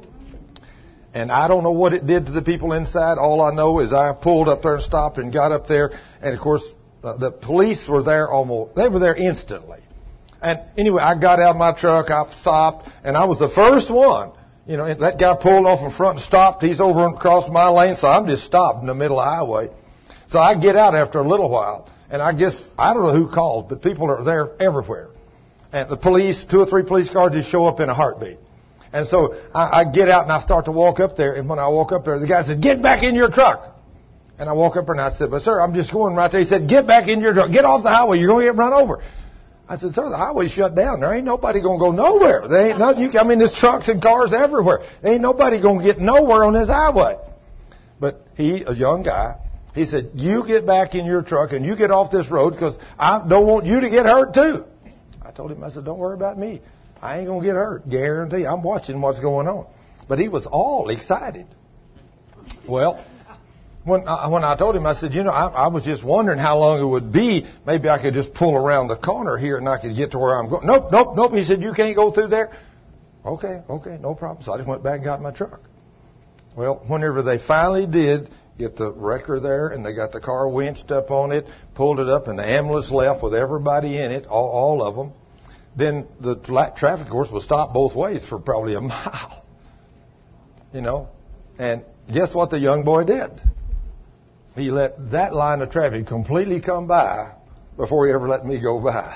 A: And I don't know what it did to the people inside. All I know is I pulled up there and stopped and got up there. And, of course, uh, the police were there almost. They were there instantly. And anyway, I got out of my truck. I stopped. And I was the first one. You know, that guy pulled off in front and stopped. He's over across my lane. So I'm just stopped in the middle of the highway. So I get out after a little while. And I guess, I don't know who called, but people are there everywhere. And the police, two or three police cars just show up in a heartbeat. And so I, I get out and I start to walk up there. And when I walk up there, the guy said, "Get back in your truck." And I walk up there and I said, "But sir, I'm just going right there." He said, "Get back in your truck. Get off the highway. You're going to get run over." I said, "Sir, the highway's shut down. There ain't nobody going to go nowhere. There ain't nothing. You, I mean, there's trucks and cars everywhere. There ain't nobody going to get nowhere on this highway." But he, a young guy, he said, "You get back in your truck and you get off this road because I don't want you to get hurt too." I told him, I said, "Don't worry about me. I ain't going to get hurt. Guarantee. I'm watching what's going on." But he was all excited. Well, when I, when I told him, I said, you know, I, I was just wondering how long it would be. Maybe I could just pull around the corner here and I could get to where I'm going. Nope, nope, nope. He said, "You can't go through there." Okay, okay, no problem. So I just went back and got my truck. Well, whenever they finally did get the wrecker there and they got the car winched up on it, pulled it up, and the ambulance left with everybody in it, all, all of them, then the traffic, of course, was stopped both ways for probably a mile. You know? And guess what the young boy did? He let that line of traffic completely come by before he ever let me go by.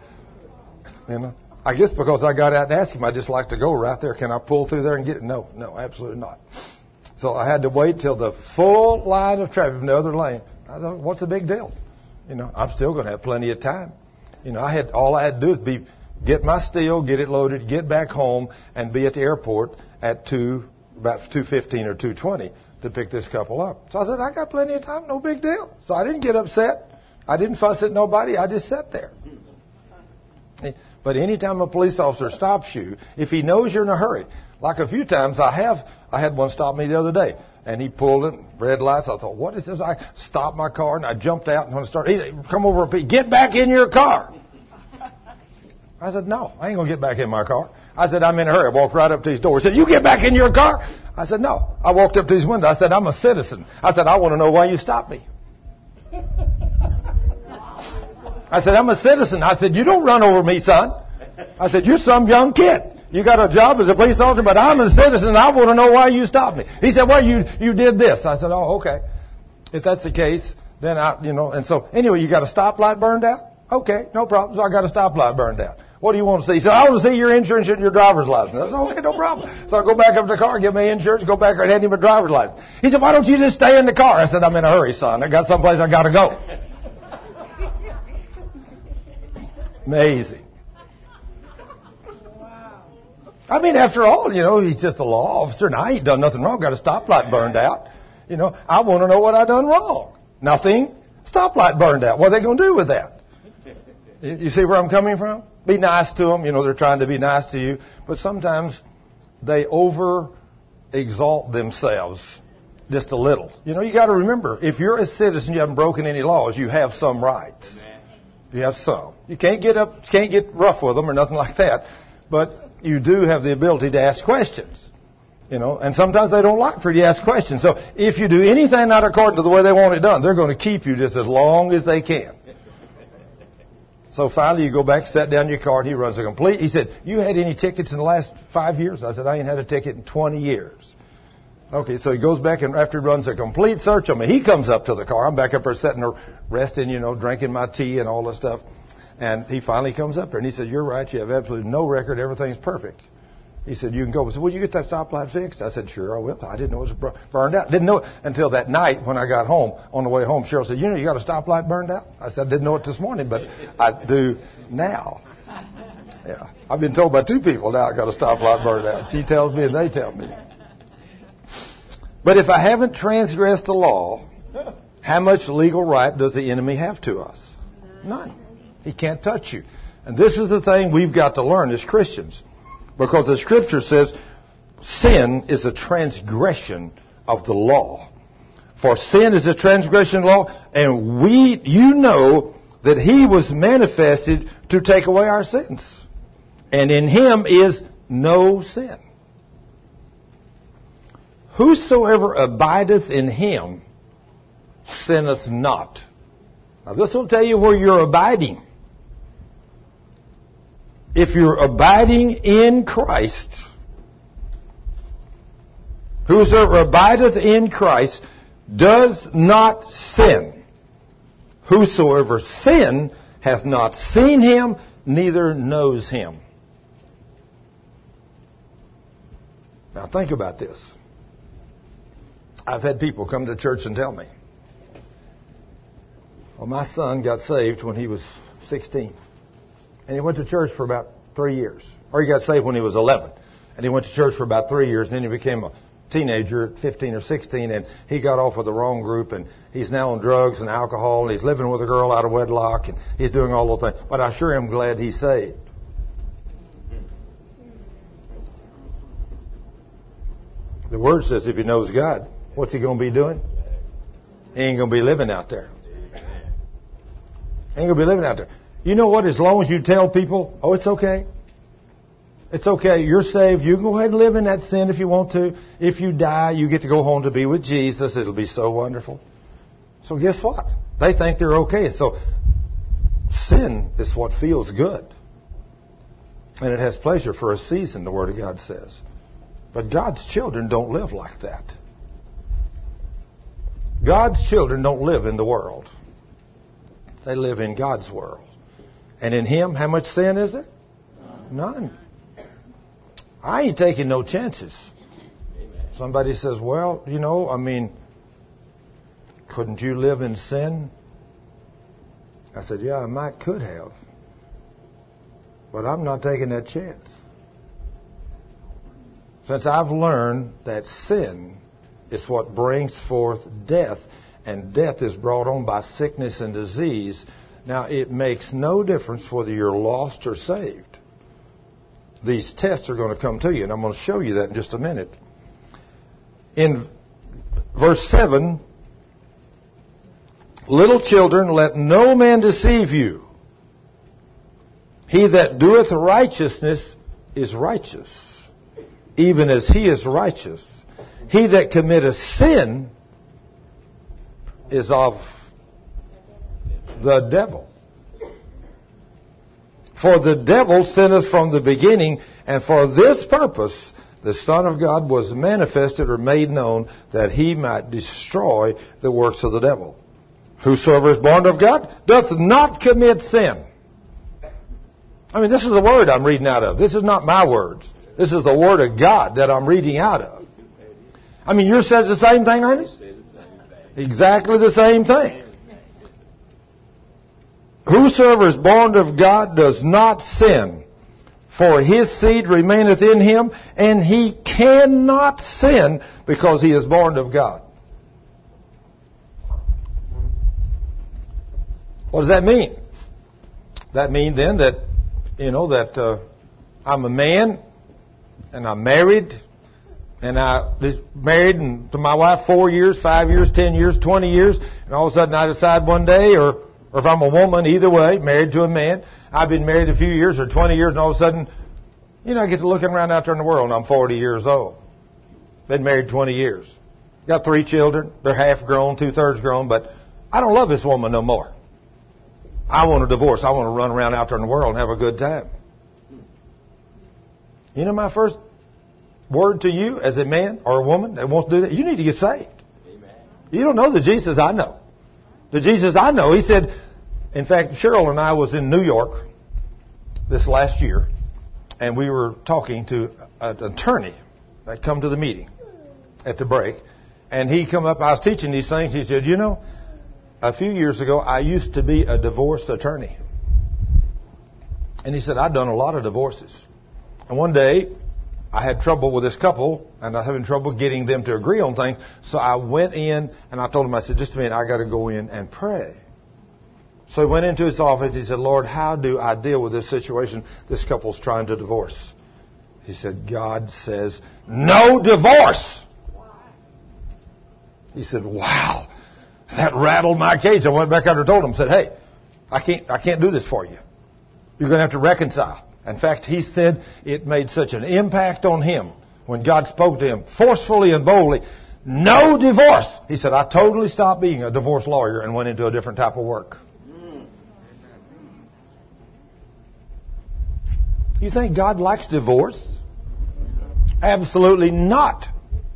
A: You know? I guess because I got out and asked him, "I just like to go right there. Can I pull through there and get it?" No, no, absolutely not. So I had to wait till the full line of traffic from the other lane. I thought, what's the big deal? You know, I'm still going to have plenty of time. You know, I had all I had to do is be get my steel, get it loaded, get back home, and be at the airport at two, about two fifteen or two twenty to pick this couple up. So I said, I got plenty of time, no big deal. So I didn't get upset. I didn't fuss at nobody. I just sat there. But anytime a police officer stops you, if he knows you're in a hurry, like a few times I have, I had one stop me the other day, and he pulled it, red lights. I thought, what is this? I stopped my car, and I jumped out, and when I started, he said, "Come over, Pete, get back in your car." I said, "No, I ain't going to get back in my car." I said, "I'm in a hurry." I walked right up to his door. He said, "You get back in your car?" I said, "No." I walked up to his window. I said, "I'm a citizen." I said, "I want to know why you stopped me." I said, "I'm a citizen." I said, "You don't run over me, son." I said, "You're some young kid. You got a job as a police officer, but I'm a citizen, and I want to know why you stopped me." He said, "Well, you you did this." I said, "Oh, okay. If that's the case, then I, you know." And so, anyway, you got a stoplight burned out? Okay, no problem. So I got a stoplight burned out. What do you want to see? He said, I want to see your insurance and your driver's license. I said, okay, no problem. So I go back up to the car, give me insurance, go back there and hand him a driver's license. He said, why don't you just stay in the car? I said, I'm in a hurry, son. I got someplace I got to go. Amazing. I mean, after all, you know, he's just a law officer, and I ain't done nothing wrong. Got a stoplight burned out. You know, I want to know what I done wrong. Nothing. Stoplight burned out. What are they going to do with that? You see where I'm coming from? Be nice to them. You know, they're trying to be nice to you. But sometimes they over-exalt themselves just a little. You know, you got to remember, if you're a citizen, you haven't broken any laws, you have some rights. You have some. You can't get up, can't get rough with them or nothing like that. But you do have the ability to ask questions, you know, and sometimes they don't like for you to ask questions. So if you do anything not according to the way they want it done, they're going to keep you just as long as they can. So finally you go back, set down your car, and he runs a complete. He said, you had any tickets in the last five years? I said, I ain't had a ticket in twenty years. Okay, so he goes back, and after he runs a complete search on me, he comes up to the car. I'm back up there sitting there resting, you know, drinking my tea and all this stuff. And he finally comes up there and he said, you're right, you have absolutely no record, everything's perfect. He said, you can go. I said, will you get that stoplight fixed? I said, sure, I will. I didn't know it was burned out. Didn't know it until that night when I got home. On the way home, Cheryl said, you know, you got a stoplight burned out? I said, I didn't know it this morning, but I do now. Yeah, I've been told by two people now I got a stoplight burned out. She tells me and they tell me. But if I haven't transgressed the law, how much legal right does the enemy have to us? None. He can't touch you. And this is the thing we've got to learn as Christians. Because the Scripture says sin is a transgression of the law. For sin is a transgression of the law, and we, you know that He was manifested to take away our sins. And in Him is no sin. Whosoever abideth in Him sinneth not. Now this will tell you where you're abiding. If you're abiding in Christ, whosoever abideth in Christ does not sin. Whosoever sin hath not seen Him, neither knows Him. Now think about this. I've had people come to church and tell me, well, my son got saved when he was sixteen. And he went to church for about three years. Or he got saved when he was eleven. And he went to church for about three years. And then he became a teenager at fifteen or sixteen. And he got off with the wrong group. And he's now on drugs and alcohol. And he's living with a girl out of wedlock. And he's doing all those things. But I sure am glad he's saved. The Word says if he knows God, what's he going to be doing? He ain't going to be living out there. He ain't going to be living out there. You know what? As long as you tell people, oh, it's okay. It's okay. You're saved. You can go ahead and live in that sin if you want to. If you die, you get to go home to be with Jesus. It'll be so wonderful. So guess what? They think they're okay. So sin is what feels good. And it has pleasure for a season, the Word of God says. But God's children don't live like that. God's children don't live in the world. They live in God's world. And in Him, how much sin is there? None. I ain't taking no chances. Somebody says, well, you know, I mean, couldn't you live in sin? I said, yeah, I might could have. But I'm not taking that chance. Since I've learned that sin is what brings forth death, and death is brought on by sickness and disease. Now, it makes no difference whether you're lost or saved. These tests are going to come to you, and I'm going to show you that in just a minute. In verse seven, little children, let no man deceive you. He that doeth righteousness is righteous, even as he is righteous. He that committeth sin is of the devil. For the devil sinneth from the beginning, and for this purpose the Son of God was manifested or made known, that he might destroy the works of the devil. Whosoever is born of God doth not commit sin. I mean, this is the Word I'm reading out of. This is not my words. This is the Word of God that I'm reading out of. I mean, yours says the same thing, Ernest? Exactly the same thing. Whosoever is born of God does not sin, for his seed remaineth in him, and he cannot sin because he is born of God. What does that mean? That means then that, you know, that uh, I'm a man, and I'm married, and I was married to my wife four years, five years, ten years, twenty years, and all of a sudden I decide one day, or, or if I'm a woman, either way, married to a man, I've been married a few years or twenty years, and all of a sudden, you know, I get to looking around out there in the world, and I'm forty years old. Been married twenty years. Got three children. They're half grown, two-thirds grown, but I don't love this woman no more. I want a divorce. I want to run around out there in the world and have a good time. You know my first word to you as a man or a woman that wants to do that? You need to get saved. Amen. You don't know the Jesus I know. The Jesus I know, he said, in fact, Cheryl and I was in New York this last year, and we were talking to an attorney that come to the meeting at the break, and he come up, I was teaching these things, he said, you know, a few years ago, I used to be a divorce attorney. And he said, I've done a lot of divorces. And one day, I had trouble with this couple, and I was having trouble getting them to agree on things. So I went in, and I told him, I said, just a minute, I got to go in and pray. So he went into his office. He said, Lord, how do I deal with this situation? This couple's trying to divorce. He said, God says, no divorce. He said, wow. That rattled my cage. I went back out and told him, said, hey, I can't, I can't do this for you. You're going to have to reconcile. In fact, he said it made such an impact on him when God spoke to him forcefully and boldly. No divorce. He said, I totally stopped being a divorce lawyer and went into a different type of work. You think God likes divorce? Absolutely not.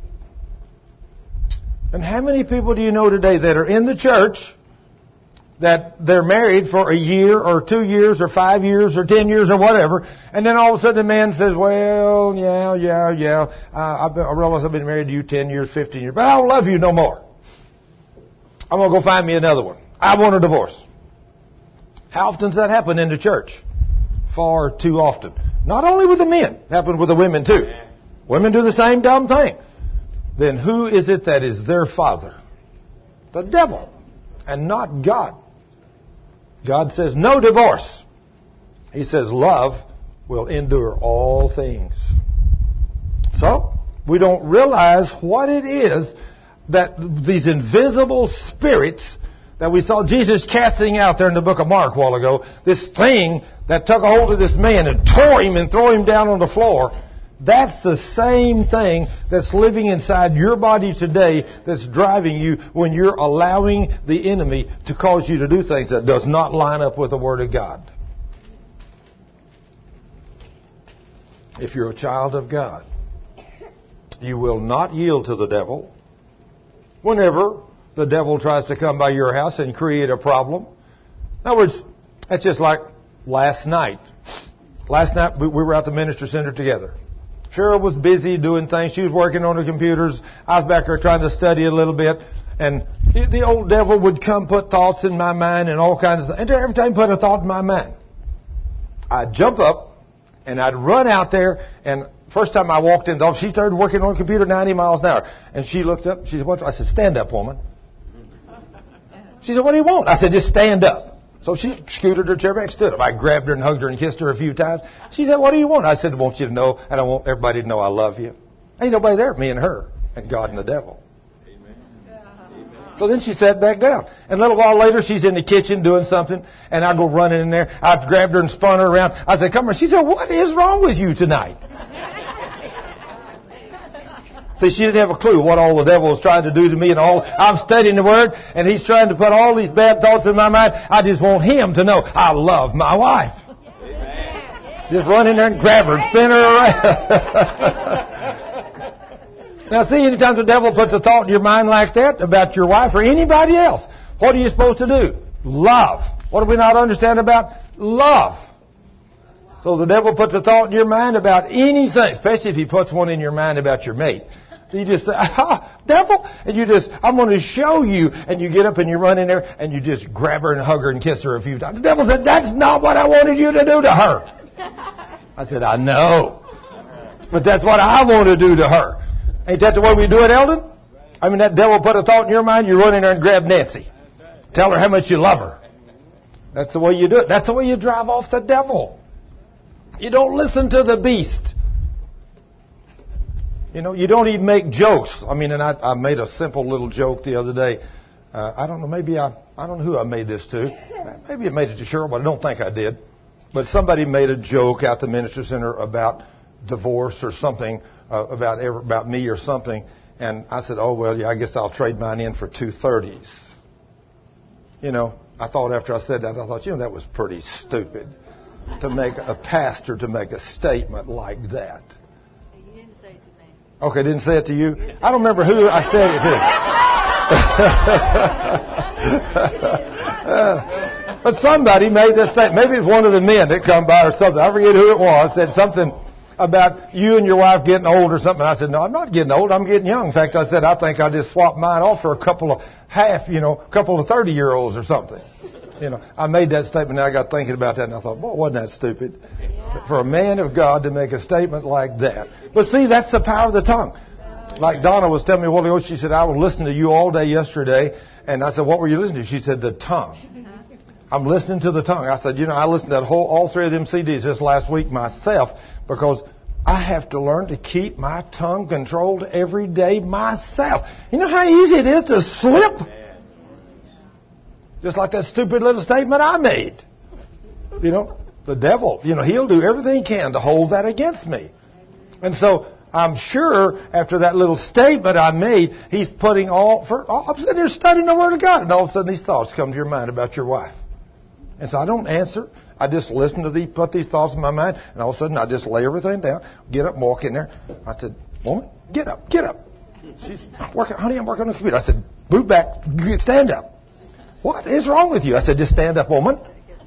A: And how many people do you know today that are in the church that they're married for a year or two years or five years or ten years or whatever, and then all of a sudden the man says, well, yeah, yeah, yeah, uh, I realize I've been married to you ten years, fifteen years, but I don't love you no more. I'm going to go find me another one. I want a divorce. How often does that happen in the church? Far too often. Not only with the men, it happens with the women too. Women do the same dumb thing. Then who is it that is their father? The devil, and not God. God says no divorce. He says love will endure all things. So, we don't realize what it is that these invisible spirits that we saw Jesus casting out there in the book of Mark a while ago, this thing that took a hold of this man and tore him and threw him down on the floor, that's the same thing that's living inside your body today that's driving you when you're allowing the enemy to cause you to do things that does not line up with the Word of God. If you're a child of God, you will not yield to the devil whenever the devil tries to come by your house and create a problem. In other words, it's just like last night. Last night we were at the ministry center together. Cheryl was busy doing things. She was working on the computers. I was back there trying to study a little bit. And the, the old devil would come put thoughts in my mind and all kinds of things. And every time he put a thought in my mind, I'd jump up and I'd run out there. And first time I walked in the office, she started working on the computer ninety miles an hour. And she looked up. She said, what? I said, stand up, woman. She said, what do you want? I said, just stand up. So she scooted her chair back, stood up. I grabbed her and hugged her and kissed her a few times. She said, what do you want? I said, I want you to know, and I want everybody to know I love you. Ain't nobody there, me and her, and God and the devil. Amen. So then she sat back down. And a little while later, she's in the kitchen doing something, and I go running in there. I grabbed her and spun her around. I said, come here. She said, what is wrong with you tonight? See, she didn't have a clue what all the devil was trying to do to me and all. I'm studying the Word, and he's trying to put all these bad thoughts in my mind. I just want him to know I love my wife. Amen. Just run in there and grab her and spin her around. Now, see, anytime the devil puts a thought in your mind like that about your wife or anybody else, what are you supposed to do? Love. What do we not understand about love? So the devil puts a thought in your mind about anything, especially if he puts one in your mind about your mate. You just say, ah, devil, and you just, I'm going to show you, and you get up and you run in there and you just grab her and hug her and kiss her a few times. The devil said, that's not what I wanted you to do to her. I said, I know, but that's what I want to do to her. Ain't that the way we do it, Eldon? I mean, that devil put a thought in your mind, you run in there and grab Nancy. Tell her how much you love her. That's the way you do it. That's the way you drive off the devil. You don't listen to the beast. You know, you don't even make jokes. I mean, and I, I made a simple little joke the other day. Uh, I don't know, maybe I, I don't know who I made this to. Maybe I made it to Cheryl, but I don't think I did. But somebody made a joke at the Ministry Center about divorce or something, uh, about about me or something. And I said, oh, well, yeah, I guess I'll trade mine in for two thirties. You know, I thought after I said that, I thought, you know, that was pretty stupid to make a pastor to make a statement like that. Okay, didn't say it to you? I don't remember who I said it to. uh, but somebody made this statement. Maybe it was one of the men that come by or something. I forget who it was. Said something about you and your wife getting old or something. I said, no, I'm not getting old. I'm getting young. In fact, I said, I think I just swapped mine off for a couple of half, you know, a couple of thirty-year-olds or something. You know, I made that statement and I got thinking about that and I thought, boy, wasn't that stupid? Yeah. For a man of God to make a statement like that. But see, that's the power of the tongue. Like Donna was telling me a while ago, she said, I was listening to you all day yesterday. And I said, what were you listening to? She said, the tongue. I'm listening to the tongue. I said, you know, I listened to that whole, all three of them C Ds just last week myself because I have to learn to keep my tongue controlled every day myself. You know how easy it is to slip? Just like that stupid little statement I made. You know, the devil, you know, he'll do everything he can to hold that against me. And so I'm sure after that little statement I made, he's putting all, for, oh, I'm sitting there studying the Word of God, and all of a sudden these thoughts come to your mind about your wife. And so I don't answer. I just listen to these, put these thoughts in my mind, and all of a sudden I just lay everything down, get up, walk in there. I said, woman, get up, get up. She's working, honey, I'm working on the computer. I said, boot back, stand up. What is wrong with you? I said, just stand up, woman.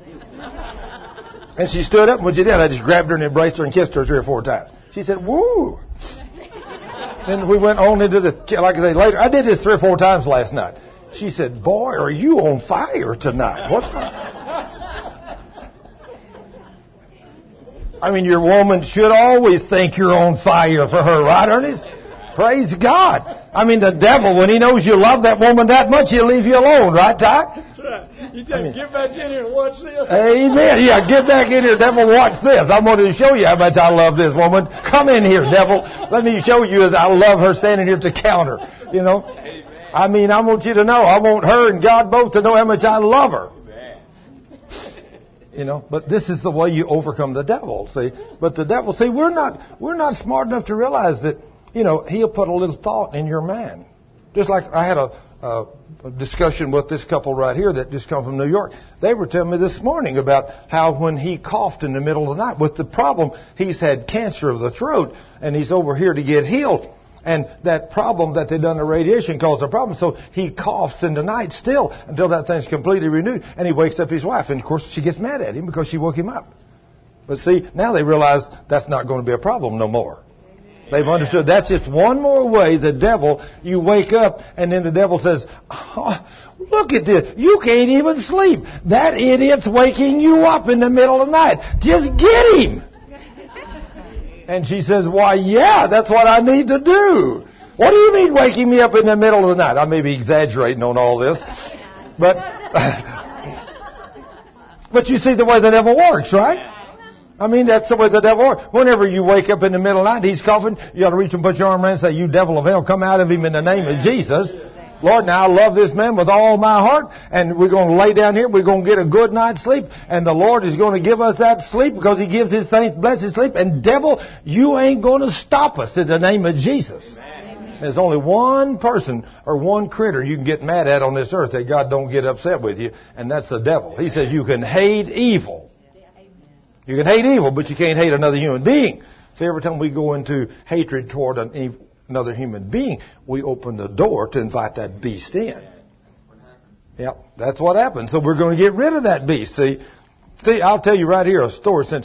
A: And she stood up, and what you did, I just grabbed her and embraced her and kissed her three or four times. She said, woo. Then we went on into the, like I say later, I did this three or four times last night. She said, boy, are you on fire tonight? What's that? I mean, your woman should always think you're on fire for her, right, Ernest? Praise God. I mean, the devil, when he knows you love that woman that much, he'll leave you alone, right, Ty?
E: That's right. You just I mean, get back in here and watch this.
A: Amen. Yeah, get back in here, devil, watch this. I'm going to show you how much I love this woman. Come in here, devil. Let me show you as I love her standing here at the counter. You know? Amen. I mean, I want you to know. I want her and God both to know how much I love her. You know, but this is the way you overcome the devil, see? But the devil, see, we're not, we're not smart enough to realize that, you know, he'll put a little thought in your mind. Just like I had a, a, a discussion with this couple right here that just come from New York. They were telling me this morning about how when he coughed in the middle of the night, with the problem, he's had cancer of the throat, and he's over here to get healed. And that problem that they done the radiation caused a problem. So he coughs in the night still until that thing's completely renewed. And he wakes up his wife. And, of course, she gets mad at him because she woke him up. But, see, now they realize that's not going to be a problem no more. They've understood that's just one more way the devil, you wake up and then the devil says, oh, look at this. You can't even sleep. That idiot's waking you up in the middle of the night. Just get him. And she says, why, yeah, that's what I need to do. What do you mean waking me up in the middle of the night? I may be exaggerating on all this. But, but you see the way the devil works, right? I mean, that's the way the devil works. Whenever you wake up in the middle of the night, he's coughing, you got to reach and put your arm around and say, you devil of hell, come out of him in the name of Jesus. Lord, now I love this man with all my heart, and we're going to lay down here, we're going to get a good night's sleep, and the Lord is going to give us that sleep because He gives His saints blessed sleep, and devil, you ain't going to stop us in the name of Jesus. Amen. There's only one person or one critter you can get mad at on this earth that God don't get upset with you, and that's the devil. He says you can hate evil. You can hate evil, but you can't hate another human being. See, every time we go into hatred toward an evil, another human being, we open the door to invite that beast in. Yep, that's what happens. So we're going to get rid of that beast. See, see, I'll tell you right here a story since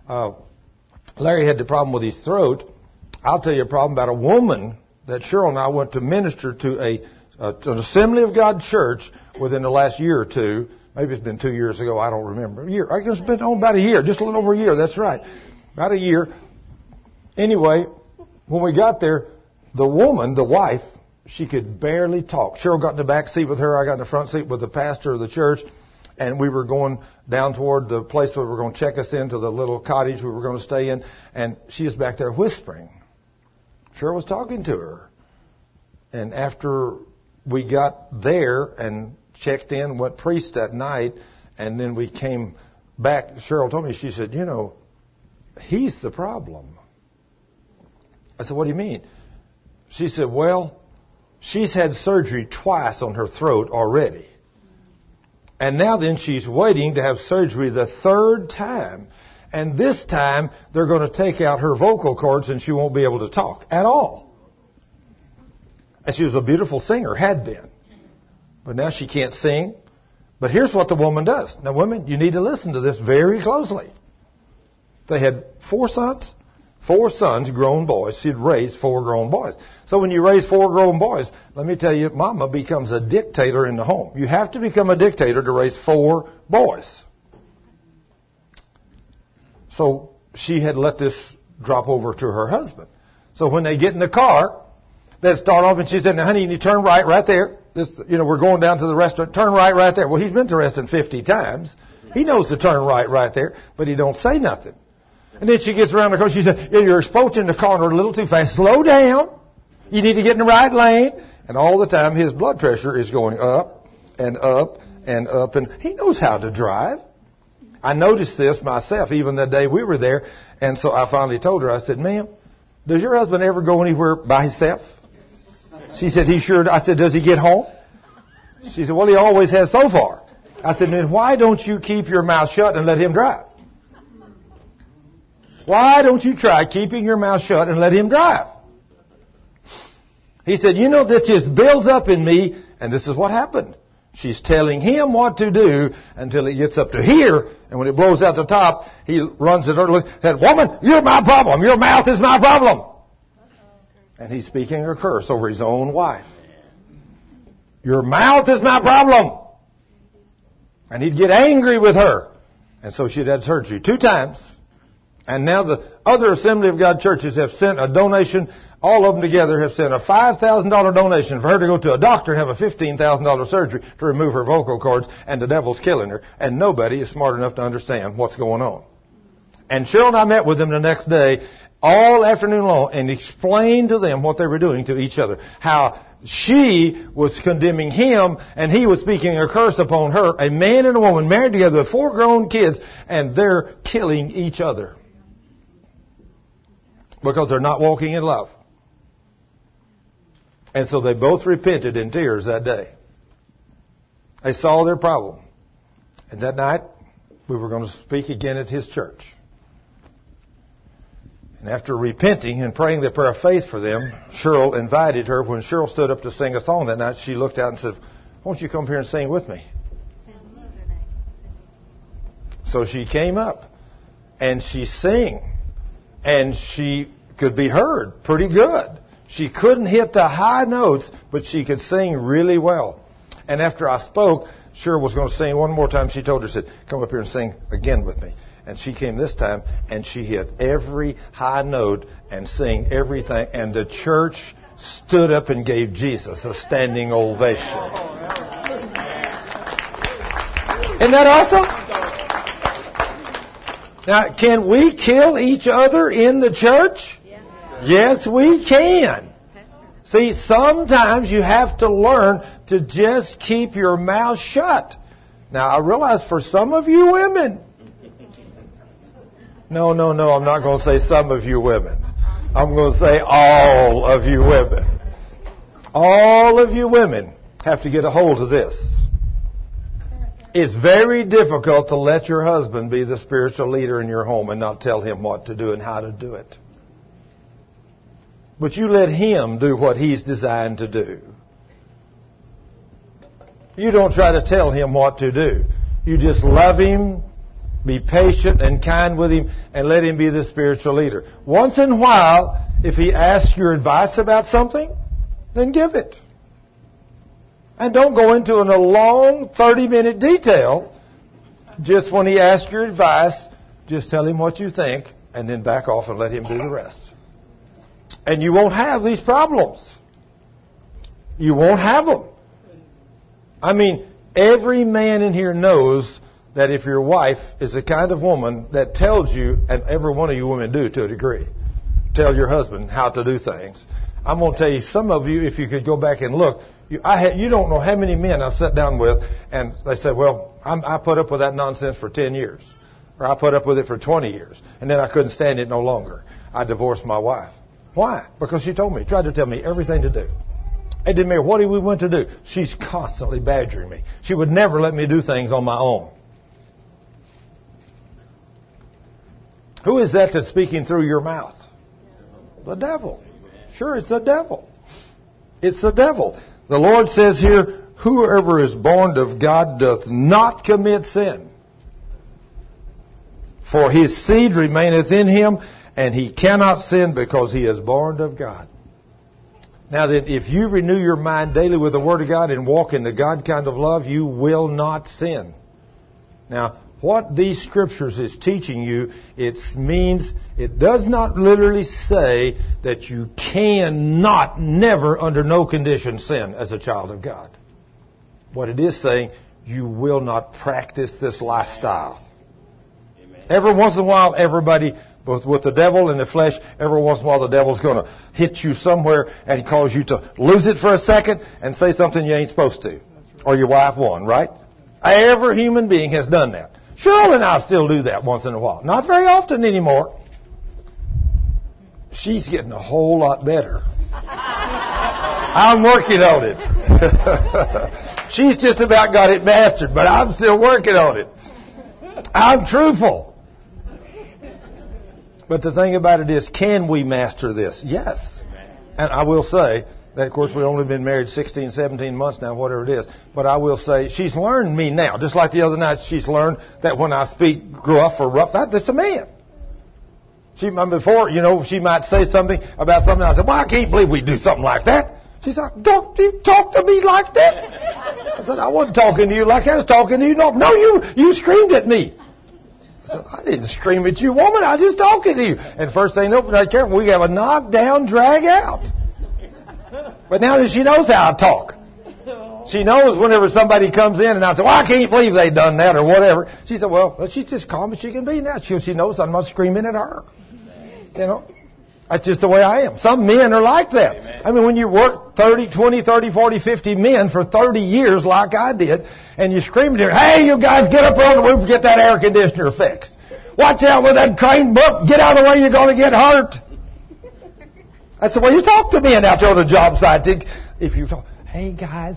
A: uh, Larry had the problem with his throat. I'll tell you a problem about a woman that Cheryl and I went to minister to a, uh, to an Assembly of God church within the last year or two. Maybe it's been two years ago. I don't remember. A year. I guess it's been oh, about a year. Just a little over a year. That's right. About a year. Anyway, when we got there, the woman, the wife, she could barely talk. Cheryl got in the back seat with her. I got in the front seat with the pastor of the church. And we were going down toward the place where we were going to check us into the little cottage we were going to stay in. And she was back there whispering. Cheryl was talking to her. And after we got there and checked in, went priest that night, and then we came back, Cheryl told me, she said, you know, he's the problem. I said, what do you mean? She said, well, she's had surgery twice on her throat already. And now then she's waiting to have surgery the third time. And this time they're going to take out her vocal cords and she won't be able to talk at all. And she was a beautiful singer, had been. But now she can't sing. But here's what the woman does. Now women, you need to listen to this very closely. They had four sons. Four sons, grown boys. She'd raised four grown boys. So when you raise four grown boys, let me tell you, mama becomes a dictator in the home. You have to become a dictator to raise four boys. So she had let this drop over to her husband. So when they get in the car, they'd start off and she said, now honey, you need to turn right right there. This, you know, we're going down to the restaurant. Turn right right there. Well, he's been to the restaurant fifty times. He knows to turn right right there, but he don't say nothing. And then she gets around the car. She said, you're approaching the corner a little too fast. Slow down. You need to get in the right lane. And all the time his blood pressure is going up and up and up. And he knows how to drive. I noticed this myself even the day we were there. And so I finally told her, I said, ma'am, does your husband ever go anywhere by himself? She said, he sure. I said, does he get home? She said, well, he always has so far. I said, then why don't you keep your mouth shut and let him drive? Why don't you try keeping your mouth shut and let him drive? He said, you know, this just builds up in me, and this is what happened. She's telling him what to do until it gets up to here, and when it blows out the top, he runs at her and said, woman, you're my problem. Your mouth is my problem. And he's speaking a curse over his own wife. Your mouth is my problem. And he'd get angry with her. And so she'd had surgery two times. And now the other Assembly of God churches have sent a donation. All of them together have sent a five thousand dollars donation for her to go to a doctor and have a fifteen thousand dollars surgery to remove her vocal cords, and the devil's killing her. And nobody is smart enough to understand what's going on. And Cheryl and I met with them the next day, all afternoon long, and explained to them what they were doing to each other. How she was condemning him, and he was speaking a curse upon her. A man and a woman married together with four grown kids, and they're killing each other. Because they're not walking in love. And so they both repented in tears that day. They saw their problem. And that night, we were going to speak again at his church. And after repenting and praying the prayer of faith for them, Cheryl invited her. When Cheryl stood up to sing a song that night, she looked out and said, won't you come here and sing with me? So she came up and she sang. And she could be heard pretty good. She couldn't hit the high notes, but she could sing really well. And after I spoke, Cheryl was going to sing one more time. She told her, said, come up here and sing again with me. And she came this time, and she hit every high note and sang everything. And the church stood up and gave Jesus a standing ovation. Isn't that awesome? Now, can we kill each other in the church? Yeah. Yes, we can. See, sometimes you have to learn to just keep your mouth shut. Now, I realize for some of you women, no, no, no, I'm not going to say some of you women. I'm going to say all of you women. All of you women have to get a hold of this. It's very difficult to let your husband be the spiritual leader in your home and not tell him what to do and how to do it. But you let him do what he's designed to do. You don't try to tell him what to do. You just love him, Be patient and kind with him and let him be the spiritual leader. Once in a while, if he asks your advice about something, then give it. And don't go into a long thirty-minute detail. Just when he asks your advice, just tell him what you think and then back off and let him do the rest. And you won't have these problems. You won't have them. I mean, every man in here knows that if your wife is the kind of woman that tells you, and every one of you women do to a degree, tell your husband how to do things. I'm going to tell you, some of you, if you could go back and look, you, I had, you don't know how many men I've sat down with, and they said, well, I'm, I put up with that nonsense for ten years. Or I put up with it for twenty years. And then I couldn't stand it no longer. I divorced my wife. Why? Because she told me, tried to tell me everything to do. It didn't matter what we went to do. She's constantly badgering me. She would never let me do things on my own. Who is that that's speaking through your mouth? The devil. Sure, it's the devil. It's the devil. The Lord says here, whoever is born of God doth not commit sin. For his seed remaineth in him, and he cannot sin because he is born of God. Now then, if you renew your mind daily with the Word of God and walk in the God kind of love, you will not sin. Now, what these scriptures is teaching you, it means, it does not literally say that you cannot, never, under no condition, sin as a child of God. What it is saying, you will not practice this lifestyle. Amen. Every once in a while, everybody, both with the devil and the flesh, every once in a while the devil's going to hit you somewhere and cause you to lose it for a second and say something you ain't supposed to. Or your wife won, right? Every human being has done that. Cheryl and I still do that once in a while. Not very often anymore. She's getting a whole lot better. I'm working on it. She's just about got it mastered, but I'm still working on it. I'm truthful. But the thing about it is, can we master this? Yes. And I will say that, of course, we've only been married sixteen, seventeen months now, whatever it is. But I will say, she's learned me now. Just like the other night, she's learned that when I speak gruff or rough, that, that's a man. She, before, you know, she might say something about something. I said, well, I can't believe we do something like that. She said, don't you talk to me like that? I said, I wasn't talking to you like that. I was talking to you. No, no, you, you screamed at me. I said, I didn't scream at you, woman. I was just talking to you. And first thing, no, I care. We have a knock down, drag out. But now that she knows how to talk, she knows whenever somebody comes in and I say, well, I can't believe they done that or whatever. She said, well, she's just calm as she can be now. She, she knows I'm not screaming at her. You know, that's just the way I am. Some men are like that. Amen. I mean, when you work thirty, twenty, thirty, forty, fifty men for thirty years like I did, and you scream at her, hey, you guys, get up on the roof and get that air conditioner fixed. Watch out with that crane book. Get out of the way, you're going to get hurt. That's the way you talk to men out there on the job site. If you talk, hey, guys.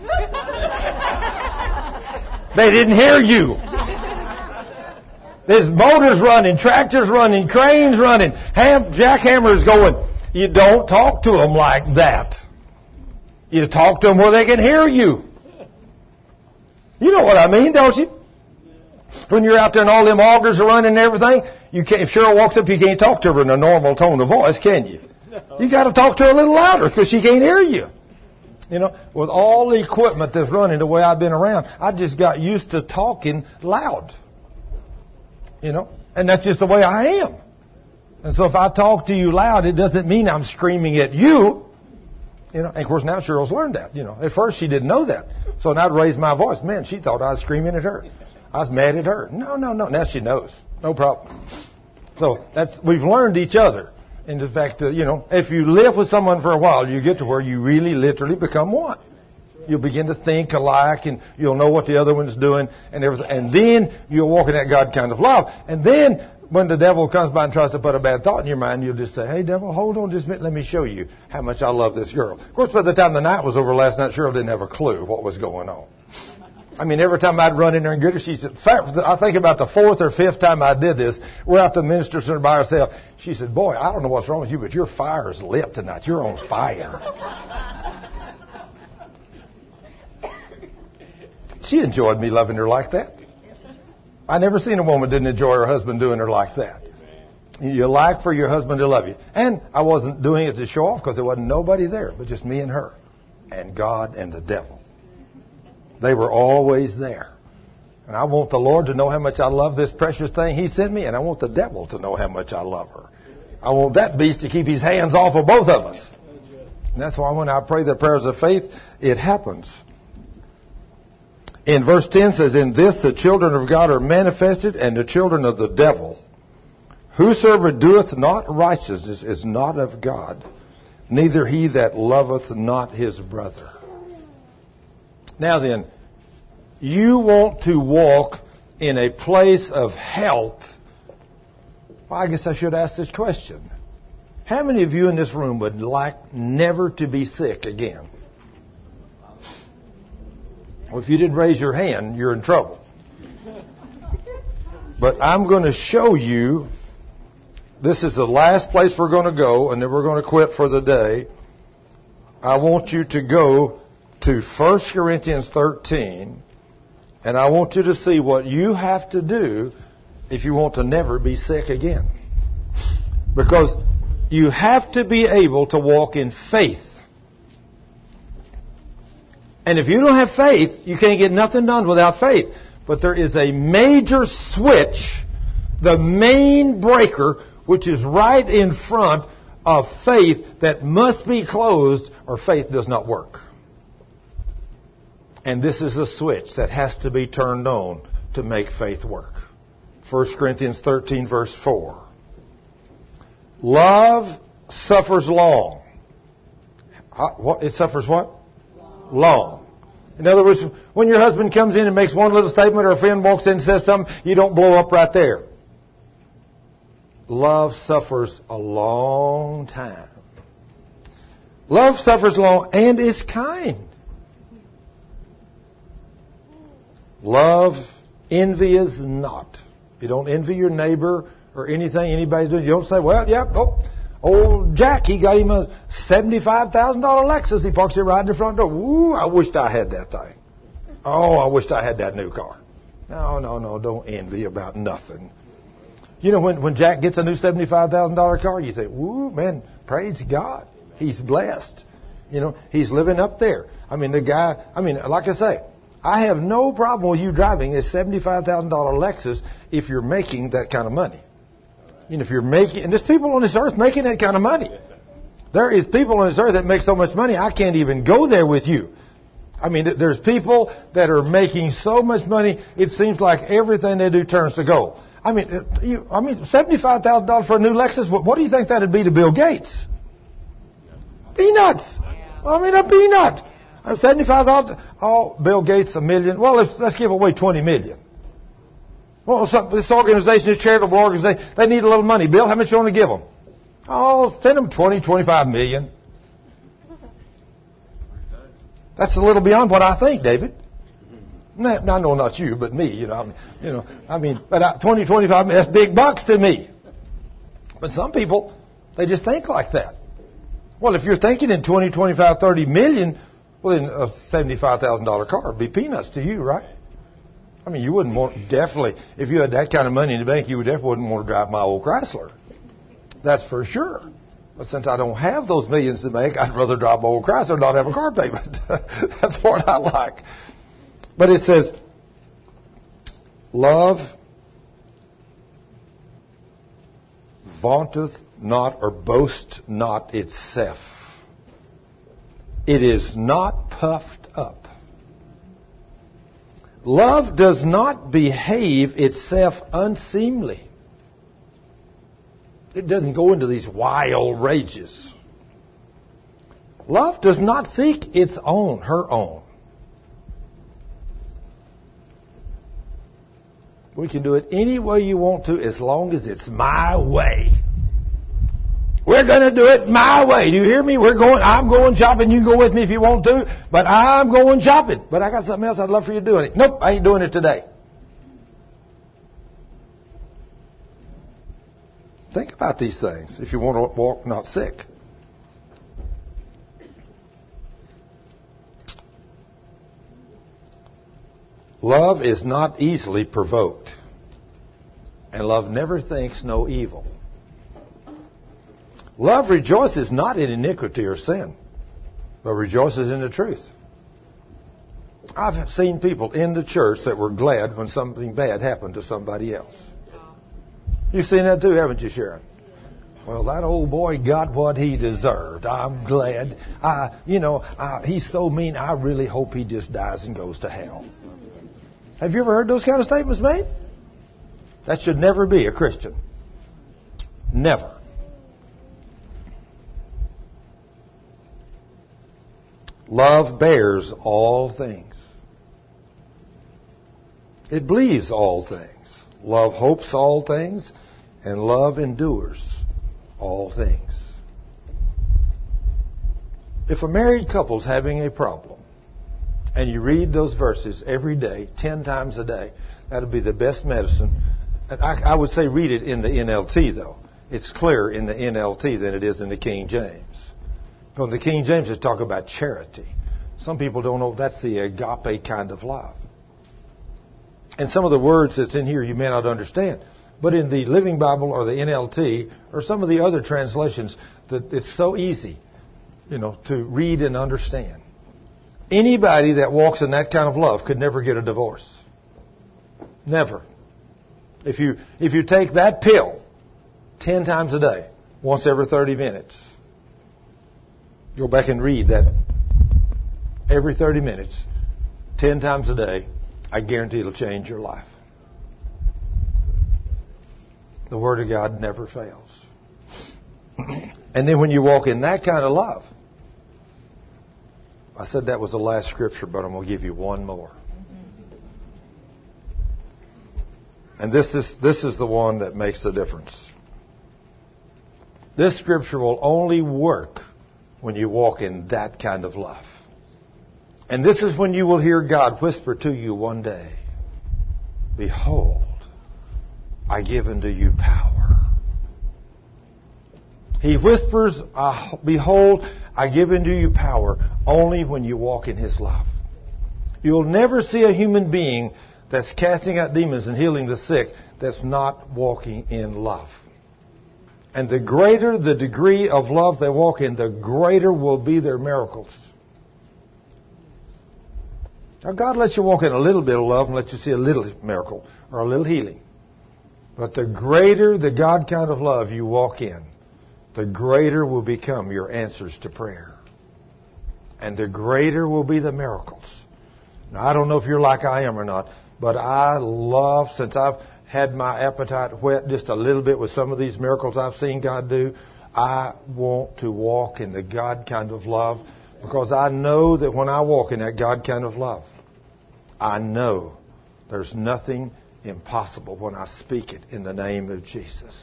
A: They didn't hear you. There's motors running, tractors running, cranes running, ham, jackhammers going. You don't talk to them like that. You talk to them where they can hear you. You know what I mean, don't you? When you're out there and all them augers are running and everything, you can't, if Cheryl walks up, you can't talk to her in a normal tone of voice, can you? You got to talk to her a little louder because she can't hear you. You know, with all the equipment that's running the way I've been around, I just got used to talking loud. You know, and that's just the way I am. And so if I talk to you loud, it doesn't mean I'm screaming at you. You know, and of course now Cheryl's learned that. You know, at first she didn't know that. So when I'd raise my voice, man, she thought I was screaming at her. I was mad at her. No, no, no. Now she knows. No problem. So that's, we've learned each other. And in fact, uh, you know, if you live with someone for a while, you get to where you really literally become one. You'll begin to think alike, and you'll know what the other one's doing, and everything. And then you'll walk in that God kind of love. And then when the devil comes by and tries to put a bad thought in your mind, you'll just say, hey, devil, hold on just a minute. Let me show you how much I love this girl. Of course, by the time the night was over last night, Cheryl didn't have a clue what was going on. I mean, every time I'd run in there and get her, she said, I think about the fourth or fifth time I did this, we're out the minister center by herself. She said, boy, I don't know what's wrong with you, but your fire is lit tonight. You're on fire. She enjoyed me loving her like that. I never seen a woman didn't enjoy her husband doing her like that. You like for your husband to love you. And I wasn't doing it to show off because there wasn't nobody there but just me and her and God and the devil. They were always there. And I want the Lord to know how much I love this precious thing He sent me, and I want the devil to know how much I love her. I want that beast to keep his hands off of both of us. And that's why when I pray the prayers of faith, it happens. In verse ten says, in this the children of God are manifested, and the children of the devil. Whosoever doeth not righteousness is not of God, neither he that loveth not his brother. Now then, you want to walk in a place of health. Well, I guess I should ask this question. How many of you in this room would like never to be sick again? Well, if you didn't raise your hand, you're in trouble. But I'm going to show you, this is the last place we're going to go, and then we're going to quit for the day. I want you to go to First Corinthians thirteen, and I want you to see what you have to do if you want to never be sick again. Because you have to be able to walk in faith. And if you don't have faith, you can't get nothing done without faith. But there is a major switch, the main breaker, which is right in front of faith, that must be closed or faith does not work. And this is a switch that has to be turned on to make faith work. First Corinthians thirteen, verse four. Love suffers long. What? It suffers what? Long. long. In other words, when your husband comes in and makes one little statement, or a friend walks in and says something, you don't blow up right there. Love suffers a long time. Love suffers long and is kind. Love envies not. You don't envy your neighbor or anything anybody's doing. You don't say, well, yeah, oh, old Jack, he got him a seventy-five thousand dollars Lexus. He parks it right in the front door. Ooh, I wished I had that thing. Oh, I wished I had that new car. No, no, no, don't envy about nothing. You know, when, when Jack gets a new seventy-five thousand dollars car, you say, ooh, man, praise God. He's blessed. You know, he's living up there. I mean, the guy, I mean, like I say, I have no problem with you driving a seventy-five thousand dollars Lexus if you're making that kind of money. You know, if you're making, and there's people on this earth making that kind of money. There is people on this earth that make so much money, I can't even go there with you. I mean, there's people that are making so much money, it seems like everything they do turns to gold. I mean, you, I mean, seventy-five thousand dollars for a new Lexus, what, what do you think that'd be to Bill Gates? Peanuts. I mean, a peanut. seventy-five thousand dollars. Oh, Bill Gates, a million. Well, let's, let's give away twenty million. Well, some, this organization, this charitable organization, they need a little money. Bill, how much you want to give them? Oh, send them twenty, twenty-five million. That's a little beyond what I think, David. No, no, not you, but me. You know, I mean, you know, I mean, but I, twenty, twenty-five, that's big bucks to me. But some people, they just think like that. Well, if you're thinking in twenty, twenty-five, thirty million, well, then a seventy-five thousand dollars car would be peanuts to you, right? I mean, you wouldn't want, definitely, if you had that kind of money in the bank, you would definitely wouldn't want to drive my old Chrysler. That's for sure. But since I don't have those millions to make, I'd rather drive my old Chrysler and not have a car payment. That's what I like. But it says, love vaunteth not or boasts not itself. It is not puffed up. Love does not behave itself unseemly. It doesn't go into these wild rages. Love does not seek its own, her own. We can do it any way you want to as long as it's my way. We're going to do it my way. Do you hear me? We're going, I'm going shopping. You can go with me if you want to, but I'm going shopping. But I got something else I'd love for you doing it. Nope, I ain't doing it today. Think about these things if you want to walk not sick. Love is not easily provoked. And love never thinks no evil. Love rejoices not in iniquity or sin, but rejoices in the truth. I've seen people in the church that were glad when something bad happened to somebody else. You've seen that too, haven't you, Sharon? Well, that old boy got what he deserved. I'm glad. I, you know, I, he's so mean, I really hope he just dies and goes to hell. Have you ever heard those kind of statements made? That should never be a Christian. Never. Love bears all things. It believes all things. Love hopes all things. And love endures all things. If a married couple's having a problem, and you read those verses every day, ten times a day, that'll be the best medicine. And I, I would say read it in the N L T, though. It's clearer in the N L T than it is in the King James. Because the King James is talk about charity. Some people don't know that's the agape kind of love. And some of the words that's in here you may not understand. But in the Living Bible or the N L T or some of the other translations, that it's so easy, you know, to read and understand. Anybody that walks in that kind of love could never get a divorce. Never. If you if you take that pill ten times a day, once every thirty minutes, go back and read that every thirty minutes, ten times a day, I guarantee it'll change your life. The Word of God never fails. And then when you walk in that kind of love, I said that was the last scripture, but I'm going to give you one more. And this is, this is the one that makes the difference. This scripture will only work when you walk in that kind of love. And this is when you will hear God whisper to you one day, "Behold, I give unto you power." He whispers, "Behold, I give unto you power," only when you walk in His love. You'll never see a human being that's casting out demons and healing the sick that's not walking in love. And the greater the degree of love they walk in, the greater will be their miracles. Now, God lets you walk in a little bit of love and lets you see a little miracle or a little healing. But the greater the God kind of love you walk in, the greater will become your answers to prayer. And the greater will be the miracles. Now, I don't know if you're like I am or not, but I love, since I've had my appetite whet just a little bit with some of these miracles I've seen God do, I want to walk in the God kind of love, because I know that when I walk in that God kind of love, I know there's nothing impossible when I speak it in the name of Jesus.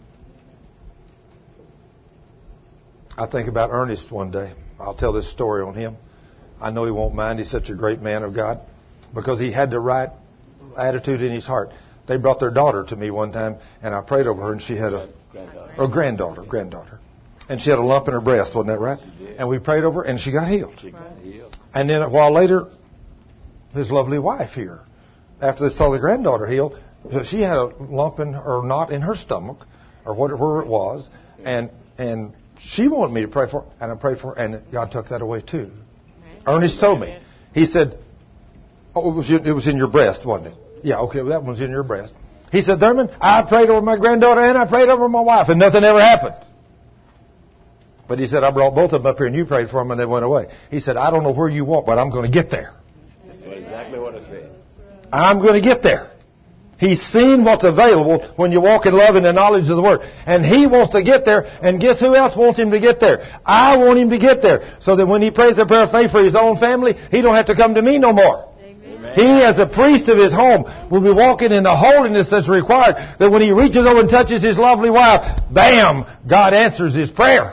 A: I think about Ernest one day. I'll tell this story on him. I know he won't mind. He's such a great man of God, because he had the right attitude in his heart. They brought their daughter to me one time, and I prayed over her, and she had a, a granddaughter, granddaughter. And she had a lump in her breast, wasn't that right? And we prayed over her, and she got healed. She got healed. And then a while later, his lovely wife here, after they saw the granddaughter healed, she had a lump in or knot in her stomach, or whatever it was, and and she wanted me to pray for her, and I prayed for her, and God took that away too. Ernest told me. He said, "Oh, it was in, it was in your breast, wasn't it?" Yeah, okay, well, that one's in your breast. He said, "Thurman, I prayed over my granddaughter and I prayed over my wife, and nothing ever happened." But he said, "I brought both of them up here, and you prayed for them, and they went away." He said, "I don't know where you walk, but I'm going to get there." That's exactly what I said. I'm going to get there. He's seen what's available when you walk in love and the knowledge of the Word. And He wants to get there, and guess who else wants Him to get there? I want Him to get there, so that when He prays a prayer of faith for His own family, He don't have to come to me no more. Amen. He, as a priest of His home, will be walking in the holiness that's required, that when He reaches over and touches His lovely wife, bam, God answers His prayer.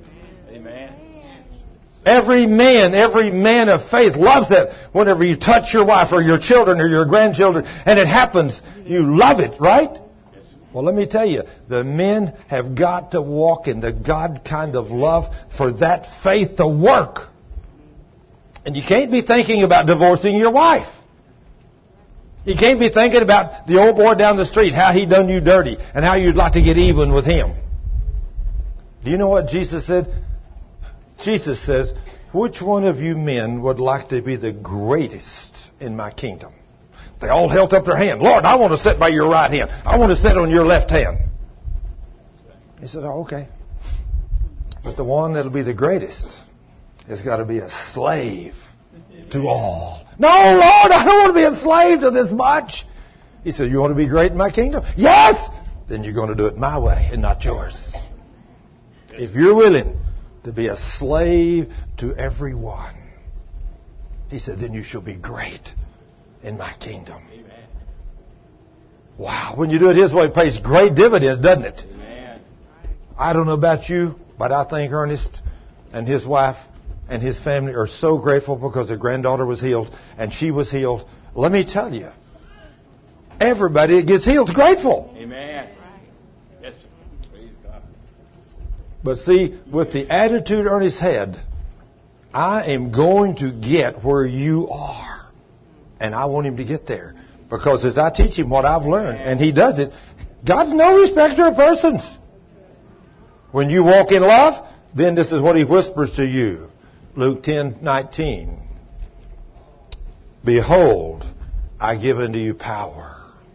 A: Every man, every man of faith loves that. Whenever you touch your wife or your children or your grandchildren, and it happens, you love it, right? Well, let me tell you, the men have got to walk in the God kind of love for that faith to work. And you can't be thinking about divorcing your wife. You can't be thinking about the old boy down the street, how he done you dirty, and how you'd like to get even with him. Do you know what Jesus said? Jesus says, which one of you men would like to be the greatest in my kingdom? They all held up their hand. Lord, I want to sit by your right hand. I want to sit on your left hand. He said, oh, okay. But the one that'll be the greatest has got to be a slave to all. No, Lord, I don't want to be a slave to this much. He said, you want to be great in my kingdom? Yes! Then you're going to do it my way and not yours. If you're willing to be a slave to everyone, he said, then you shall be great in my kingdom. Amen. Wow. When you do it his way, it pays great dividends, doesn't it? Amen. I don't know about you, but I think Ernest and his wife and his family are so grateful because their granddaughter was healed and she was healed. Let me tell you, everybody that gets healed is grateful.
E: Amen. Yes, sir. Praise God.
A: But see, with the attitude Ernest had, I am going to get where you are. And I want him to get there. Because as I teach him what I've learned, and he does it, God's no respecter of persons. When you walk in love, then this is what he whispers to you. Luke ten nineteen. Behold, I give unto you power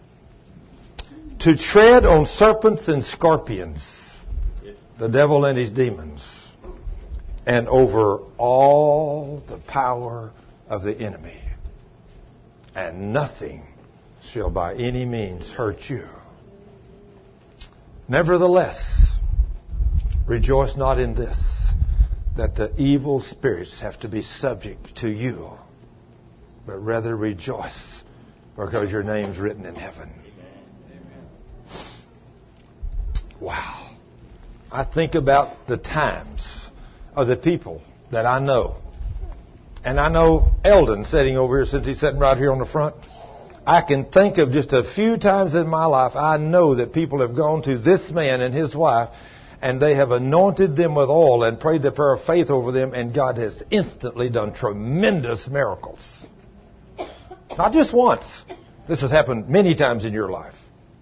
A: to tread on serpents and scorpions, the devil and his demons, and over all the power of the enemy. And nothing shall by any means hurt you. Nevertheless, rejoice not in this, that the evil spirits have to be subject to you, but rather rejoice because your name's written in heaven. Wow. I think about the times of the people that I know. And I know Eldon sitting over here, since he's sitting right here on the front. I can think of just a few times in my life I know that people have gone to this man and his wife and they have anointed them with oil and prayed the prayer of faith over them, and God has instantly done tremendous miracles. Not just once. This has happened many times in your life.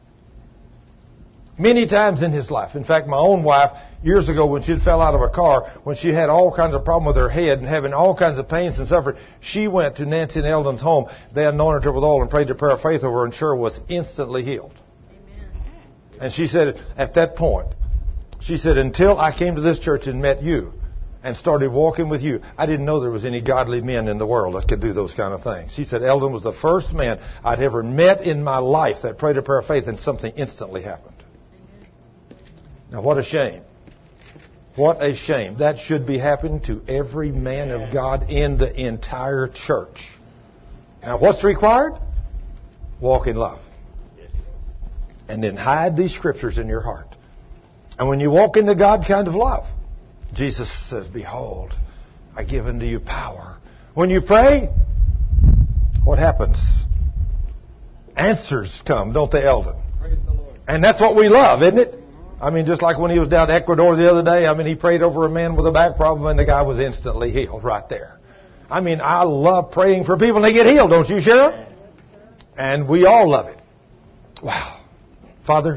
A: Many times in his life. In fact, my own wife, years ago when she fell out of a car, when she had all kinds of problems with her head and having all kinds of pains and suffering, she went to Nancy and Eldon's home. They anointed her with oil and prayed the prayer of faith over her, and sure was instantly healed. Amen. And she said at that point, she said, until I came to this church and met you and started walking with you, I didn't know there was any godly men in the world that could do those kind of things. She said Eldon was the first man I'd ever met in my life that prayed a prayer of faith and something instantly happened. Now, what a shame. What a shame. That should be happening to every man of God in the entire church. Now, what's required? Walk in love. And then hide these scriptures in your heart. And when you walk in the God kind of love, Jesus says, behold, I give unto you power. When you pray, what happens? Answers come, don't they, Eldon? Praise the Lord. And that's what we love, isn't it? I mean, just like when he was down to Ecuador the other day, I mean, he prayed over a man with a back problem and the guy was instantly healed right there. I mean, I love praying for people and they get healed, don't you, Sheriff? And we all love it. Wow. Father,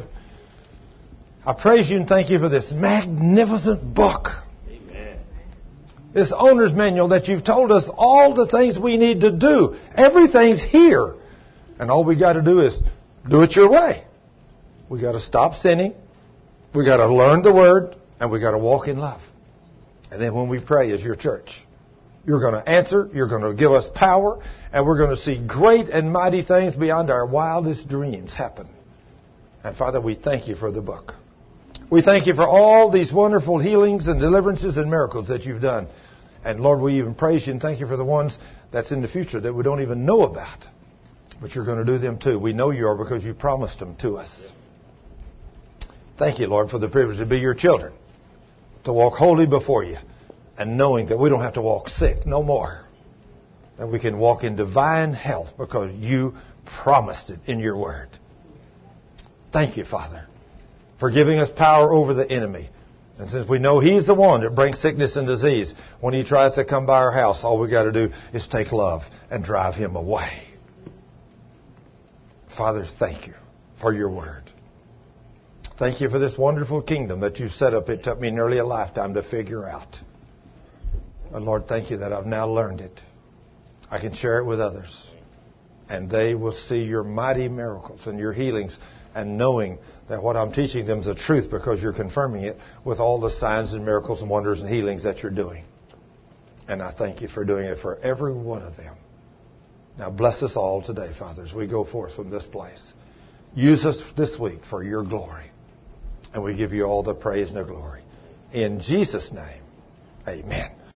A: I praise you and thank you for this magnificent book. Amen. This owner's manual that you've told us all the things we need to do. Everything's here. And all we got to do is do it your way. We got to stop sinning. We got to learn the Word, and we got to walk in love. And then when we pray as your church, you're going to answer, you're going to give us power, and we're going to see great and mighty things beyond our wildest dreams happen. And Father, we thank you for the book. We thank you for all these wonderful healings and deliverances and miracles that you've done. And Lord, we even praise you and thank you for the ones that's in the future that we don't even know about. But you're going to do them too. We know you are because you promised them to us. Thank you, Lord, for the privilege to be your children, to walk holy before you, and knowing that we don't have to walk sick no more, that we can walk in divine health because you promised it in your word. Thank you, Father, for giving us power over the enemy. And since we know he's the one that brings sickness and disease, when he tries to come by our house, all we got to do is take love and drive him away. Father, thank you for your word. Thank you for this wonderful kingdom that you've set up. It took me nearly a lifetime to figure out. But Lord, thank you that I've now learned it. I can share it with others. And they will see your mighty miracles and your healings, and knowing that what I'm teaching them is the truth because you're confirming it with all the signs and miracles and wonders and healings that you're doing. And I thank you for doing it for every one of them. Now bless us all today, Father, as we go forth from this place. Use us this week for your glory. And we give you all the praise and the glory. In Jesus' name, amen.